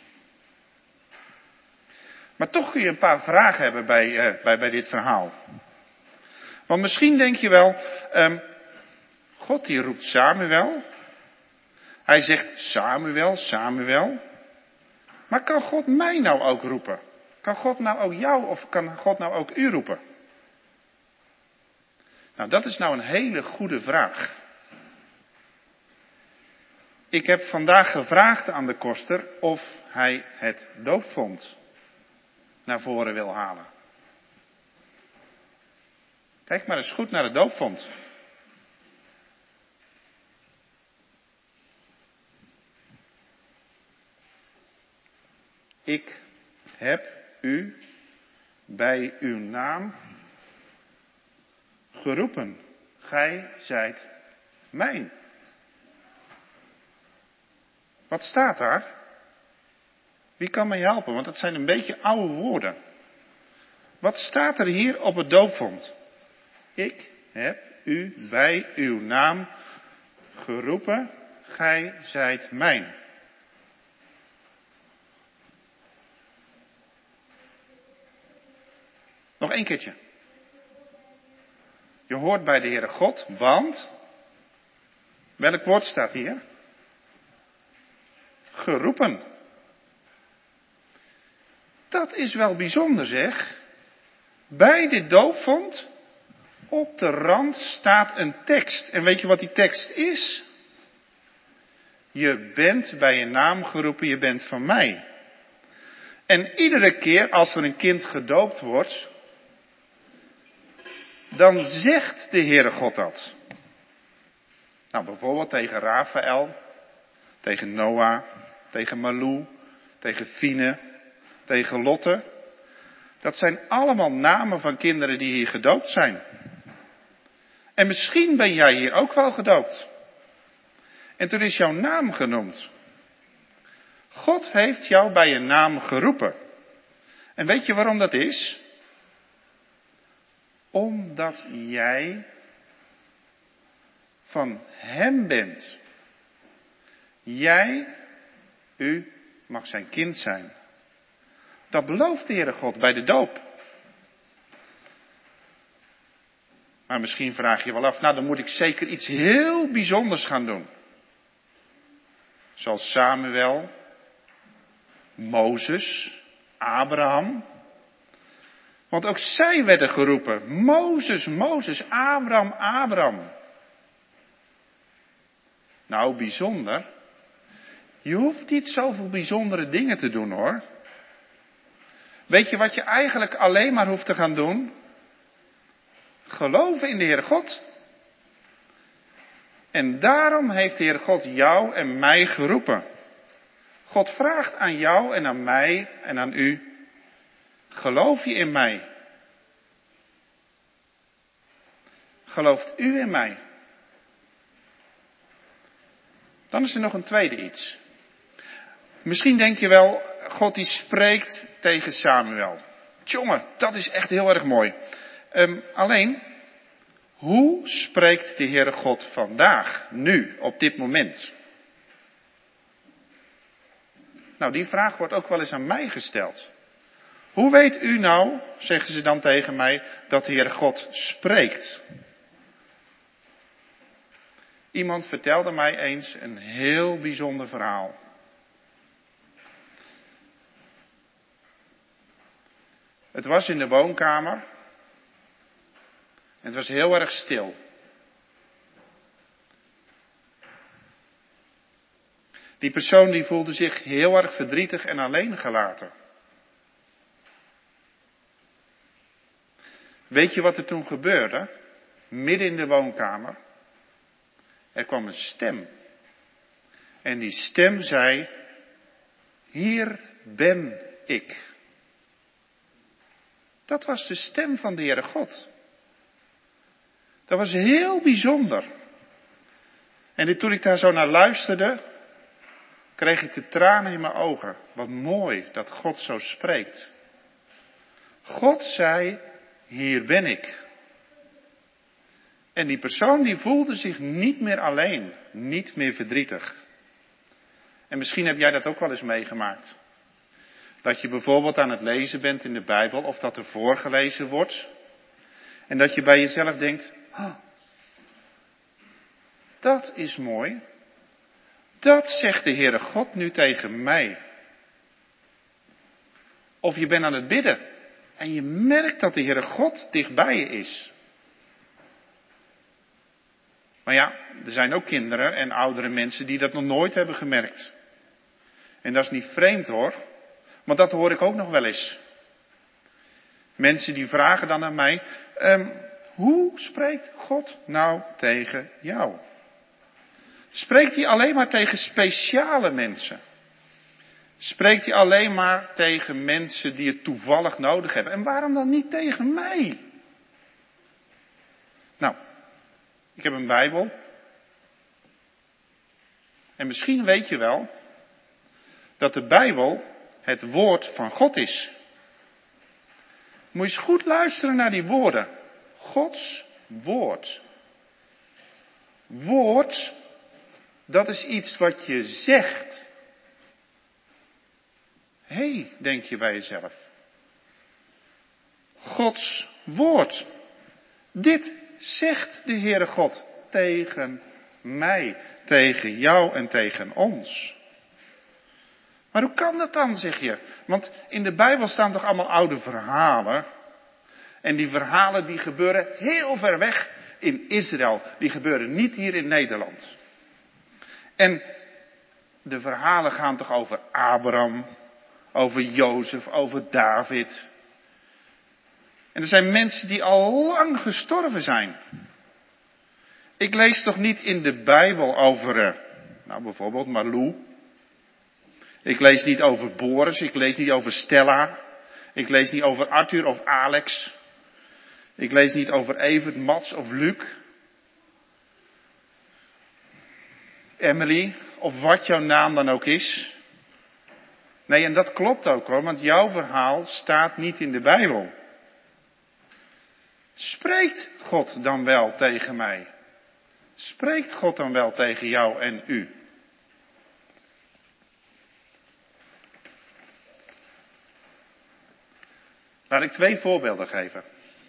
Maar toch kun je een paar vragen hebben bij, uh, bij, bij dit verhaal. Want misschien denk je wel, um, God die roept Samuel. Hij zegt Samuel, Samuel. Maar kan God mij nou ook roepen? Kan God nou ook jou of kan God nou ook u roepen? Nou, dat is nou een hele goede vraag. Ik heb vandaag gevraagd aan de koster of hij het doopvont naar voren wil halen. Kijk maar eens goed naar het doopvont. Ik heb u bij uw naam geroepen. Gij zijt mijn. Wat staat daar? Wie kan mij helpen? Want dat zijn een beetje oude woorden. Wat staat er hier op het doopvont? Ik heb u bij uw naam geroepen. Gij zijt mijn. Nog één keertje. Je hoort bij de Heere God, want... Welk woord staat hier? Geroepen. Dat is wel bijzonder, zeg. Bij de doopvont, op de rand staat een tekst. En weet je wat die tekst is? Je bent bij je naam geroepen, je bent van mij. En iedere keer als er een kind gedoopt wordt, dan zegt de Heere God dat. Nou, bijvoorbeeld tegen Rafael, tegen Noah, tegen Malou, tegen Fine, tegen Lotte. Dat zijn allemaal namen van kinderen die hier gedoopt zijn. En misschien ben jij hier ook wel gedoopt. En toen is jouw naam genoemd. God heeft jou bij je naam geroepen. En weet je waarom dat is? Omdat jij van hem bent. Jij, u, mag zijn kind zijn. Dat belooft de Heere God bij de doop. Maar misschien vraag je wel af, nou dan moet ik zeker iets heel bijzonders gaan doen. Zoals Samuel, Mozes, Abraham. Want ook zij werden geroepen. Mozes, Mozes, Abraham, Abraham. Nou, bijzonder. Je hoeft niet zoveel bijzondere dingen te doen, hoor. Weet je wat je eigenlijk alleen maar hoeft te gaan doen? Geloven in de Heere God. En daarom heeft de Heere God jou en mij geroepen. God vraagt aan jou en aan mij en aan u. Geloof je in mij? Gelooft u in mij? Dan is er nog een tweede iets. Misschien denk je wel, God die spreekt tegen Samuel. Tjonge, dat is echt heel erg mooi. Um, alleen, hoe spreekt de Heere God vandaag, nu, op dit moment? Nou, die vraag wordt ook wel eens aan mij gesteld. Hoe weet u nou, zeggen ze dan tegen mij, dat de Heere God spreekt? Iemand vertelde mij eens een heel bijzonder verhaal. Het was in de woonkamer. En het was heel erg stil. Die persoon die voelde zich heel erg verdrietig en alleen gelaten. Weet je wat er toen gebeurde? Midden in de woonkamer. Er kwam een stem. En die stem zei, hier ben ik. Dat was de stem van de Heere God. Dat was heel bijzonder. En toen ik daar zo naar luisterde, kreeg ik de tranen in mijn ogen. Wat mooi dat God zo spreekt. God zei, hier ben ik. En die persoon die voelde zich niet meer alleen, niet meer verdrietig. En misschien heb jij dat ook wel eens meegemaakt. Dat je bijvoorbeeld aan het lezen bent in de Bijbel of dat er voorgelezen wordt. En dat je bij jezelf denkt, oh, dat is mooi. Dat zegt de Heere God nu tegen mij. Of je bent aan het bidden en je merkt dat de Heere God dichtbij je is. Maar ja, er zijn ook kinderen en oudere mensen die dat nog nooit hebben gemerkt. En dat is niet vreemd hoor, want dat hoor ik ook nog wel eens. Mensen die vragen dan aan mij, um, hoe spreekt God nou tegen jou? Spreekt hij alleen maar tegen speciale mensen? Spreekt hij alleen maar tegen mensen die het toevallig nodig hebben? En waarom dan niet tegen mij? Nou, ik heb een Bijbel. En misschien weet je wel dat de Bijbel het woord van God is. Moet je eens goed luisteren naar die woorden. Gods woord. Woord, dat is iets wat je zegt. Hé, hey, denk je bij jezelf. Gods woord. Dit zegt de Heere God tegen mij, tegen jou en tegen ons. Maar hoe kan dat dan, zeg je? Want in de Bijbel staan toch allemaal oude verhalen. En die verhalen die gebeuren heel ver weg in Israël. Die gebeuren niet hier in Nederland. En de verhalen gaan toch over Abraham, over Jozef, over David. En er zijn mensen die al lang gestorven zijn. Ik lees toch niet in de Bijbel over, nou bijvoorbeeld Marlou. Ik lees niet over Boris, ik lees niet over Stella. Ik lees niet over Arthur of Alex. Ik lees niet over Evert, Mats of Luc. Emily, of wat jouw naam dan ook is. Nee, en dat klopt ook hoor, want jouw verhaal staat niet in de Bijbel. Spreekt God dan wel tegen mij? Spreekt God dan wel tegen jou en u? Laat ik twee voorbeelden geven.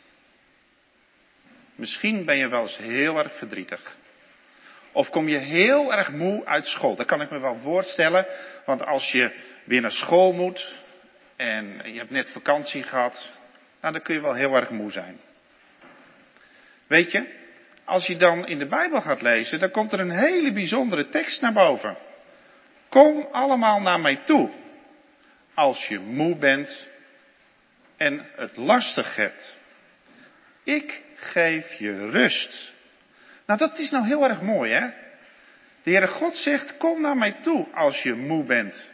Misschien ben je wel eens heel erg verdrietig. Of kom je heel erg moe uit school. Dat kan ik me wel voorstellen. Want als je weer naar school moet. En je hebt net vakantie gehad. Nou, dan kun je wel heel erg moe zijn. Weet je. Als je dan in de Bijbel gaat lezen. Dan komt er een hele bijzondere tekst naar boven. Kom allemaal naar mij toe. Als je moe bent. En het lastig hebt. Ik geef je rust. Nou, dat is nou heel erg mooi, hè? De Heere God zegt, kom naar mij toe als je moe bent.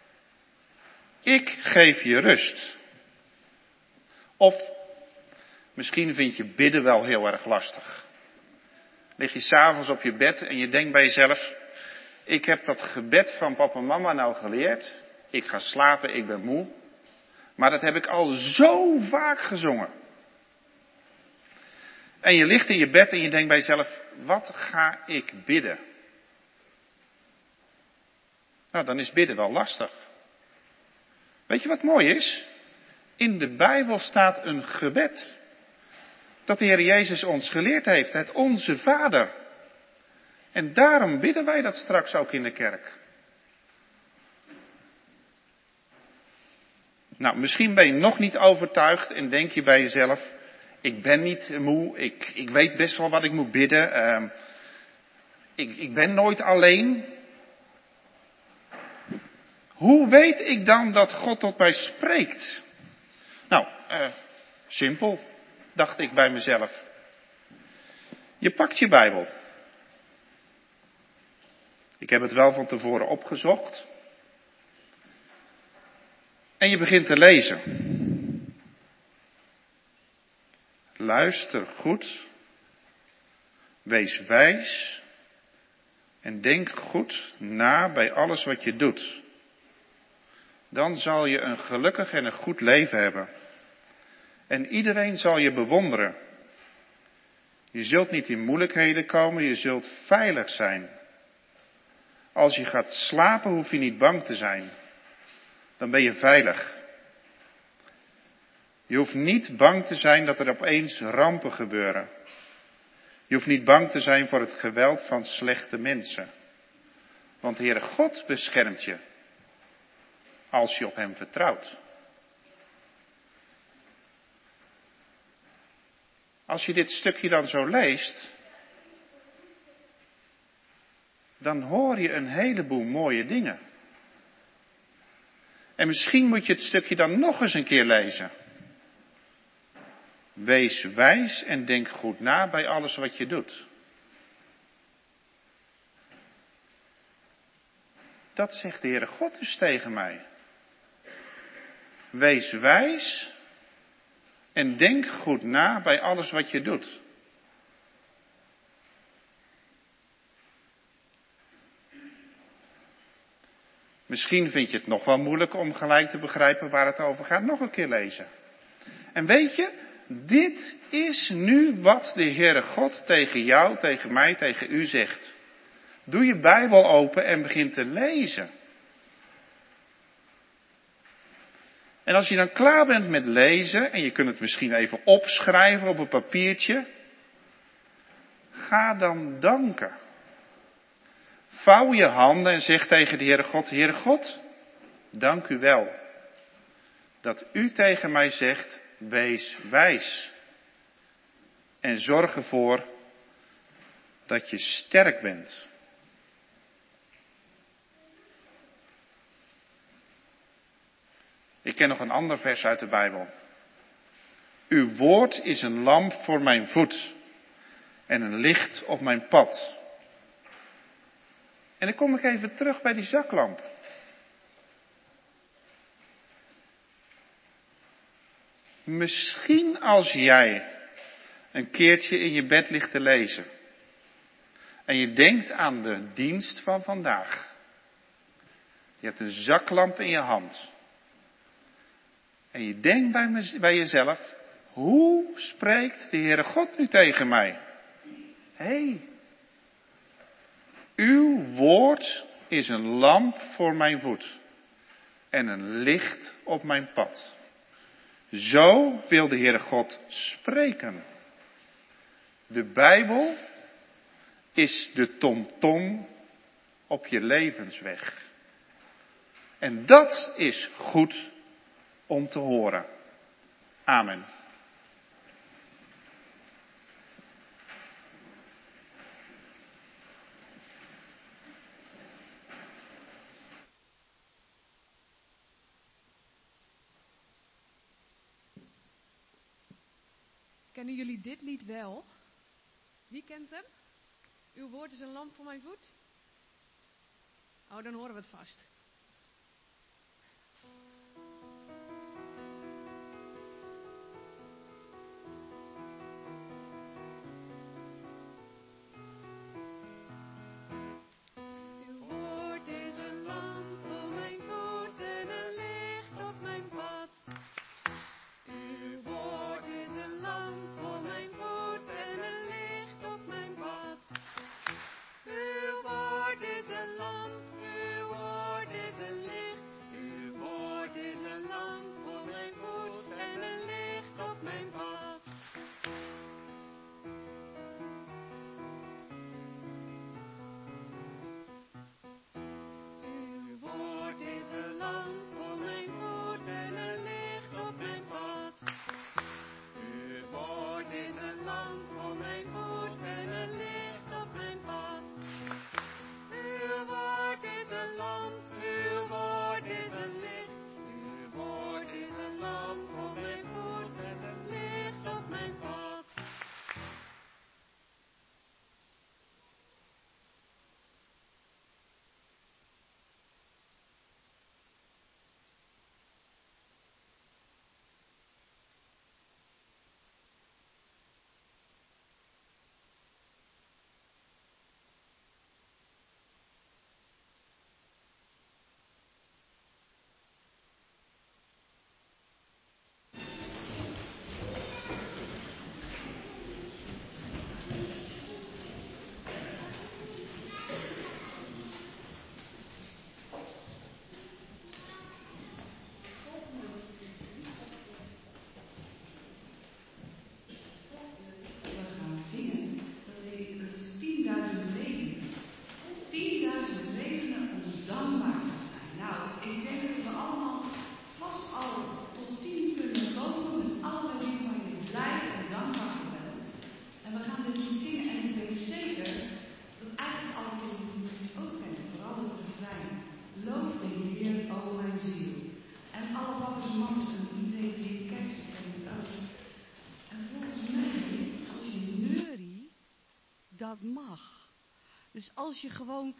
Ik geef je rust. Of, misschien vind je bidden wel heel erg lastig. Lig je s'avonds op je bed en je denkt bij jezelf, ik heb dat gebed van papa en mama nou geleerd. Ik ga slapen, ik ben moe. Maar dat heb ik al zo vaak gezongen. En je ligt in je bed en je denkt bij jezelf, wat ga ik bidden? Nou, dan is bidden wel lastig. Weet je wat mooi is? In de Bijbel staat een gebed. Dat de Heer Jezus ons geleerd heeft, het Onze Vader. En daarom bidden wij dat straks ook in de kerk. Nou, misschien ben je nog niet overtuigd en denk je bij jezelf, ik ben niet moe, ik, ik weet best wel wat ik moet bidden. Uh, ik, ik ben nooit alleen. Hoe weet ik dan dat God tot mij spreekt? Nou, uh, simpel, dacht ik bij mezelf. Je pakt je Bijbel. Ik heb het wel van tevoren opgezocht. En je begint te lezen. luister goed, wees wijs en denk goed na bij alles wat je doet. Dan zal je een gelukkig en een goed leven hebben. En iedereen zal je bewonderen. Je zult niet in moeilijkheden komen, je zult veilig zijn. Als je gaat slapen hoef je niet bang te zijn. Dan ben je veilig. Je hoeft niet bang te zijn dat er opeens rampen gebeuren. Je hoeft niet bang te zijn voor het geweld van slechte mensen. Want de Heere God beschermt je. Als je op hem vertrouwt. Als je dit stukje dan zo leest, dan hoor je een heleboel mooie dingen. En misschien moet je het stukje dan nog eens een keer lezen. Wees wijs en denk goed na bij alles wat je doet. Dat zegt de Heere God dus tegen mij. Wees wijs en denk goed na bij alles wat je doet. Misschien vind je het nog wel moeilijk om gelijk te begrijpen waar het over gaat. Nog een keer lezen. En weet je, dit is nu wat de Heere God tegen jou, tegen mij, tegen u zegt. Doe je Bijbel open en begin te lezen. En als je dan klaar bent met lezen, en je kunt het misschien even opschrijven op een papiertje, ga dan danken. Vouw je handen en zeg tegen de Heere God, Heere God, dank u wel. Dat u tegen mij zegt, wees wijs. En zorg ervoor dat je sterk bent. Ik ken nog een ander vers uit de Bijbel. Uw woord is een lamp voor mijn voet en een licht op mijn pad. En dan kom ik even terug bij die zaklamp. Misschien als jij een keertje in je bed ligt te lezen en je denkt aan de dienst van vandaag. Je hebt een zaklamp in je hand. En je denkt bij, me, bij jezelf, hoe spreekt de Heere God nu tegen mij? Hé, hey, uw woord is een lamp voor mijn voet en een licht op mijn pad. Zo wil de Heere God spreken. De Bijbel is de tomtom op je levensweg. En dat is goed om te horen. Amen. Kennen jullie dit lied wel? Wie kent hem? Uw woord is een lamp voor mijn voet? Oh, dan horen we het vast. Uw woord is een lamp, uw woord dat mag. Dus als je gewoon...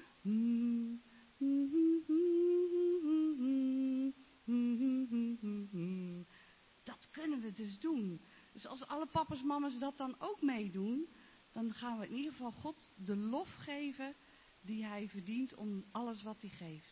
Dat kunnen we dus doen. Dus als alle papa's, mama's dat dan ook meedoen, dan gaan we in ieder geval God de lof geven die hij verdient om alles wat hij geeft.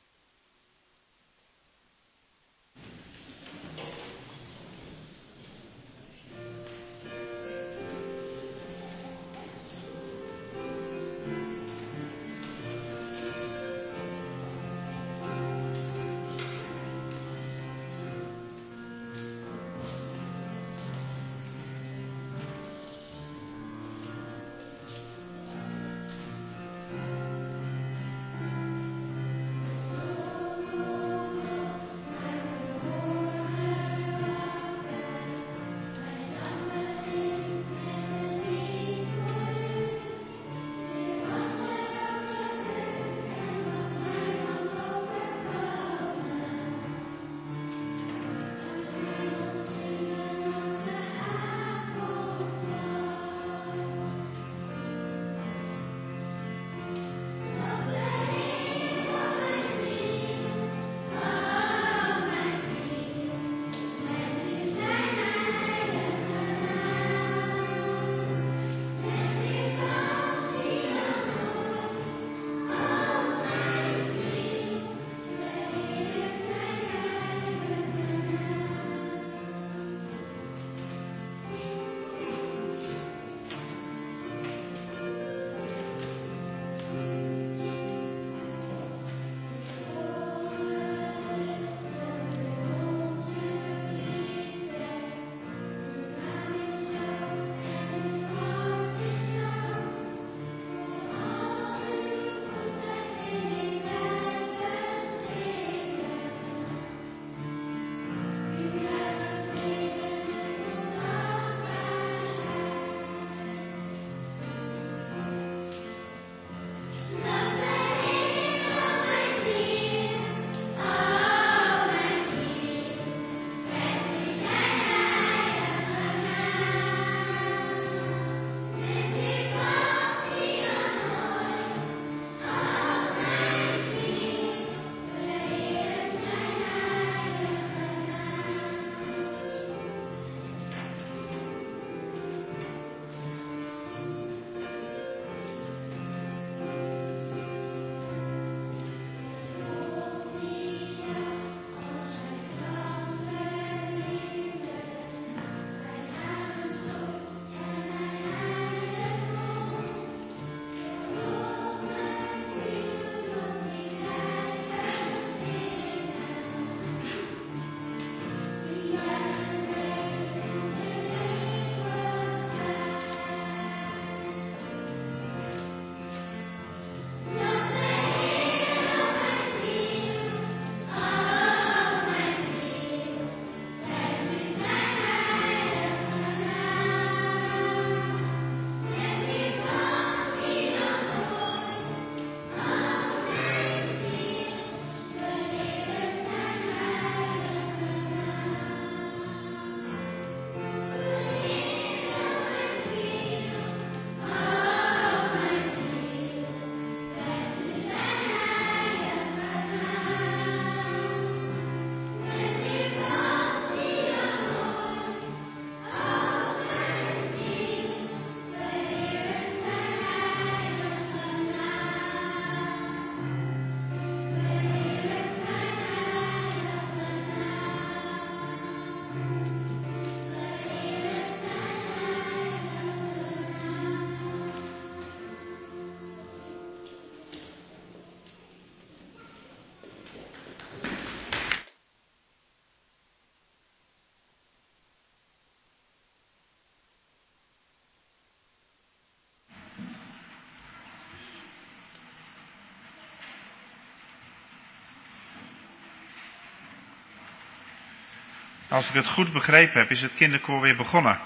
Als ik het goed begrepen heb, is het kinderkoor weer begonnen.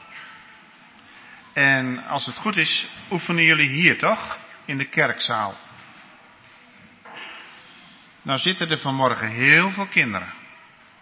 En als het goed is, oefenen jullie hier toch? In de kerkzaal. Nou zitten er vanmorgen heel veel kinderen.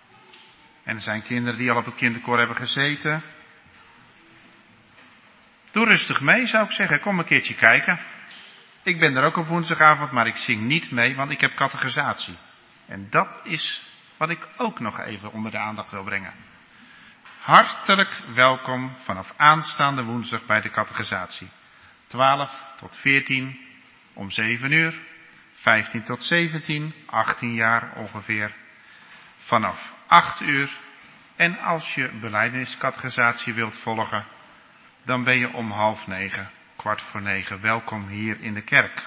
En er zijn kinderen die al op het kinderkoor hebben gezeten. Doe rustig mee, zou ik zeggen. Kom een keertje kijken. Ik ben er ook op woensdagavond, maar ik zing niet mee, want ik heb catechisatie. En dat is wat ik ook nog even onder de aandacht wil brengen. Hartelijk welkom vanaf aanstaande woensdag bij de catechisatie. twaalf tot veertien om zeven uur. vijftien tot zeventien, achttien jaar ongeveer. Vanaf acht uur. En als je belijdeniscatechisatie wilt volgen, dan ben je om half negen, kwart voor negen, welkom hier in de kerk.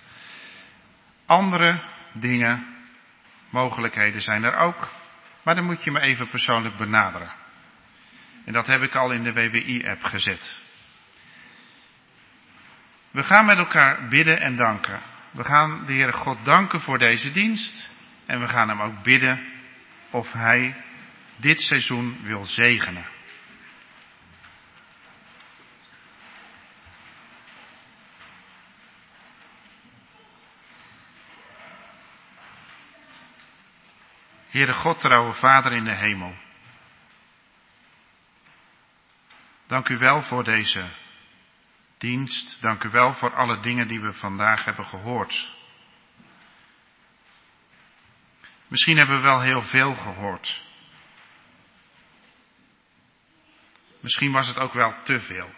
Andere dingen, mogelijkheden zijn er ook, maar dan moet je me even persoonlijk benaderen. En dat heb ik al in de W W I-app gezet. We gaan met elkaar bidden en danken. We gaan de Heere God danken voor deze dienst. En we gaan hem ook bidden of hij dit seizoen wil zegenen. Heere God, trouwe Vader in de hemel. Dank u wel voor deze dienst. Dank u wel voor alle dingen die we vandaag hebben gehoord. Misschien hebben we wel heel veel gehoord. Misschien was het ook wel te veel.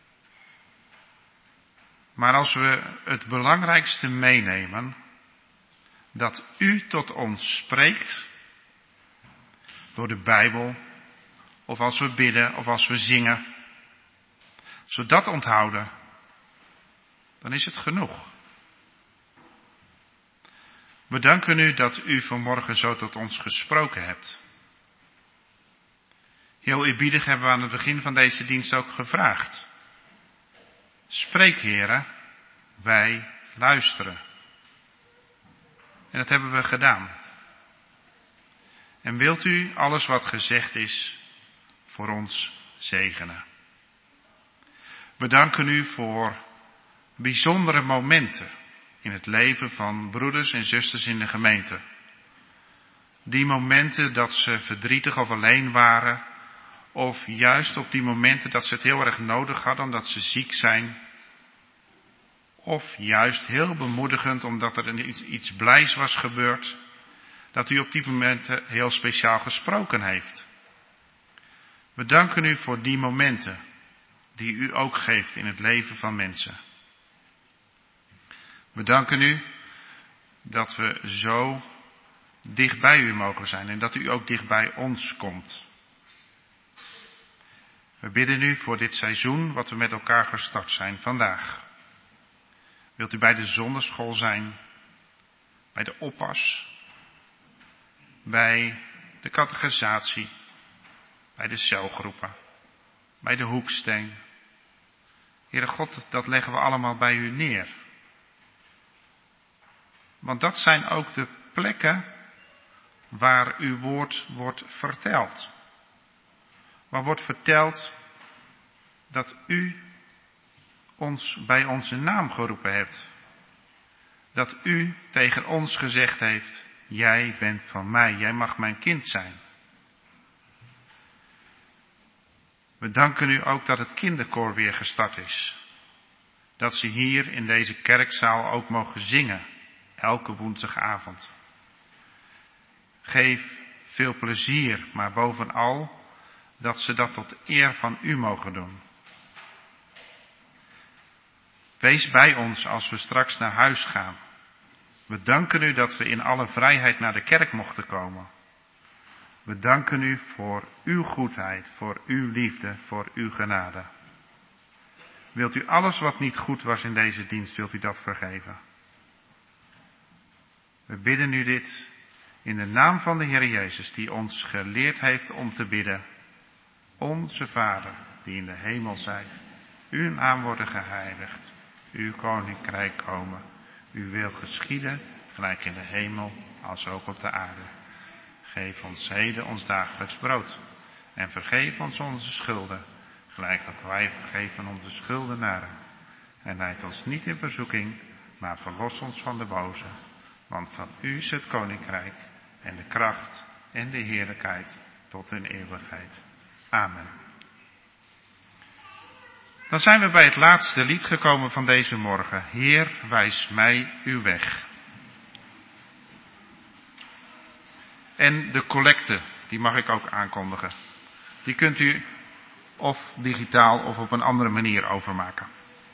Maar als we het belangrijkste meenemen, dat u tot ons spreekt, door de Bijbel, of als we bidden, of als we zingen, als we dat onthouden, dan is het genoeg. We danken u dat u vanmorgen zo tot ons gesproken hebt. Heel eerbiedig hebben we aan het begin van deze dienst ook gevraagd. Spreek, Heere, wij luisteren. En dat hebben we gedaan. En wilt u alles wat gezegd is voor ons zegenen. We danken u voor bijzondere momenten in het leven van broeders en zusters in de gemeente. Die momenten dat ze verdrietig of alleen waren, of juist op die momenten dat ze het heel erg nodig hadden omdat ze ziek zijn. Of juist heel bemoedigend omdat er iets, iets blijs was gebeurd, dat u op die momenten heel speciaal gesproken heeft. We danken u voor die momenten die u ook geeft in het leven van mensen. We danken u dat we zo dicht bij u mogen zijn en dat u ook dicht bij ons komt. We bidden u voor dit seizoen wat we met elkaar gestart zijn vandaag. Wilt u bij de zonderschool zijn, bij de oppas, bij de catechisatie, bij de celgroepen, bij de hoeksteen. Heere God, dat leggen we allemaal bij u neer. Want dat zijn ook de plekken waar uw woord wordt verteld. Waar wordt verteld dat u ons bij onze naam geroepen hebt. Dat u tegen ons gezegd heeft, jij bent van mij, jij mag mijn kind zijn. We danken u ook dat het kinderkoor weer gestart is. Dat ze hier in deze kerkzaal ook mogen zingen, elke woensdagavond. Geef veel plezier, maar bovenal dat ze dat tot eer van u mogen doen. Wees bij ons als we straks naar huis gaan. We danken u dat we in alle vrijheid naar de kerk mochten komen. We danken u voor uw goedheid, voor uw liefde, voor uw genade. Wilt u alles wat niet goed was in deze dienst, wilt u dat vergeven? We bidden u dit in de naam van de Heer Jezus, die ons geleerd heeft om te bidden. Onze Vader, die in de hemel zijt, uw naam worden geheiligd, uw koninkrijk komen, uw wil geschieden, gelijk in de hemel als ook op de aarde. Geef ons heden ons dagelijks brood en vergeef ons onze schulden, gelijk dat wij vergeven onze schuldenaren. En leid ons niet in verzoeking, maar verlos ons van de boze. Want van u is het koninkrijk en de kracht en de heerlijkheid tot in eeuwigheid. Amen. Dan zijn we bij het laatste lied gekomen van deze morgen. Heer, wijs mij uw weg. En de collecte, die mag ik ook aankondigen. Die kunt u of digitaal of op een andere manier overmaken.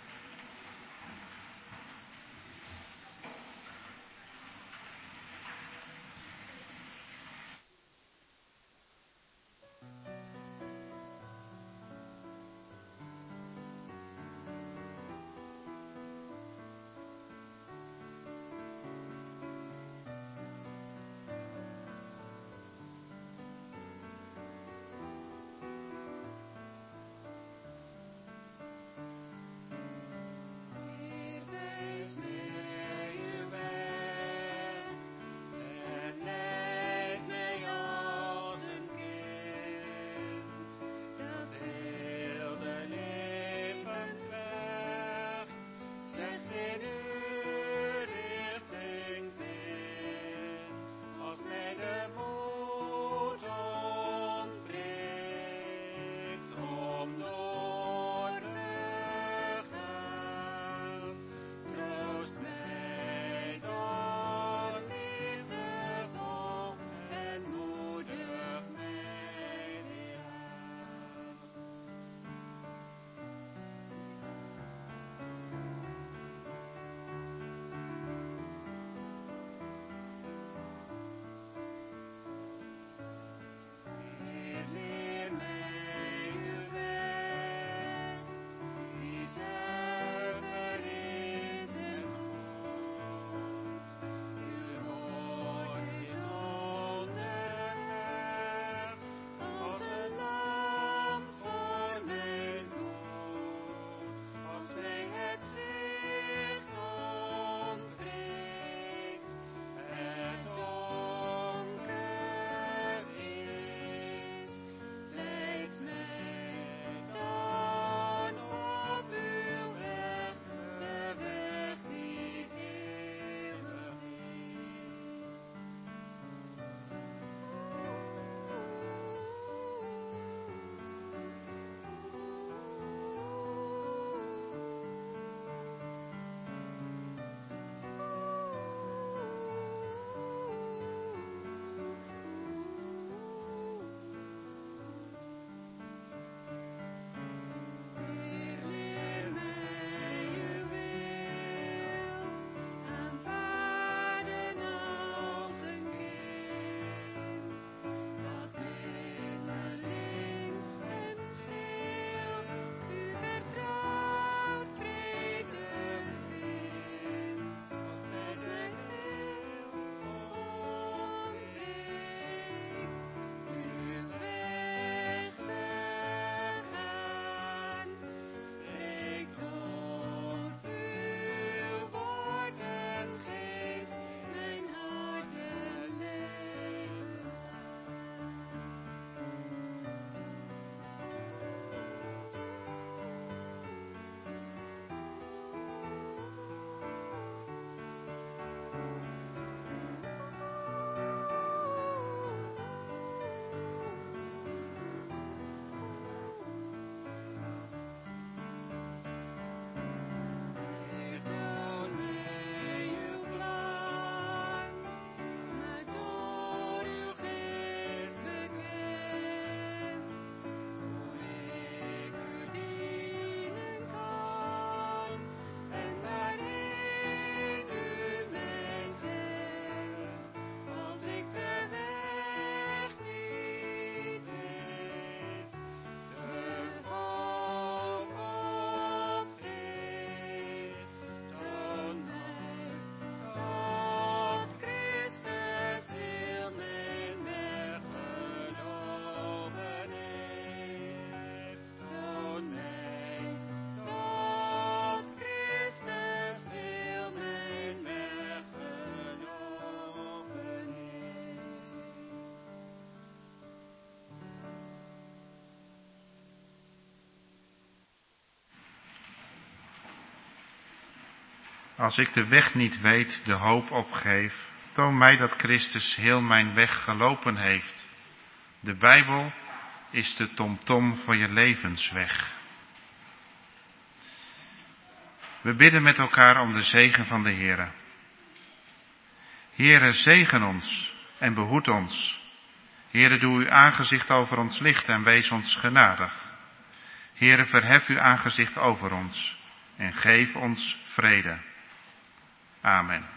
Als ik de weg niet weet, de hoop opgeef, toon mij dat Christus heel mijn weg gelopen heeft. De Bijbel is de tomtom van je levensweg. We bidden met elkaar om de zegen van de Heere. Heere, zegen ons en behoed ons. Heere, doe uw aangezicht over ons lichten en wees ons genadig. Heere, verhef uw aangezicht over ons en geef ons vrede. Amen.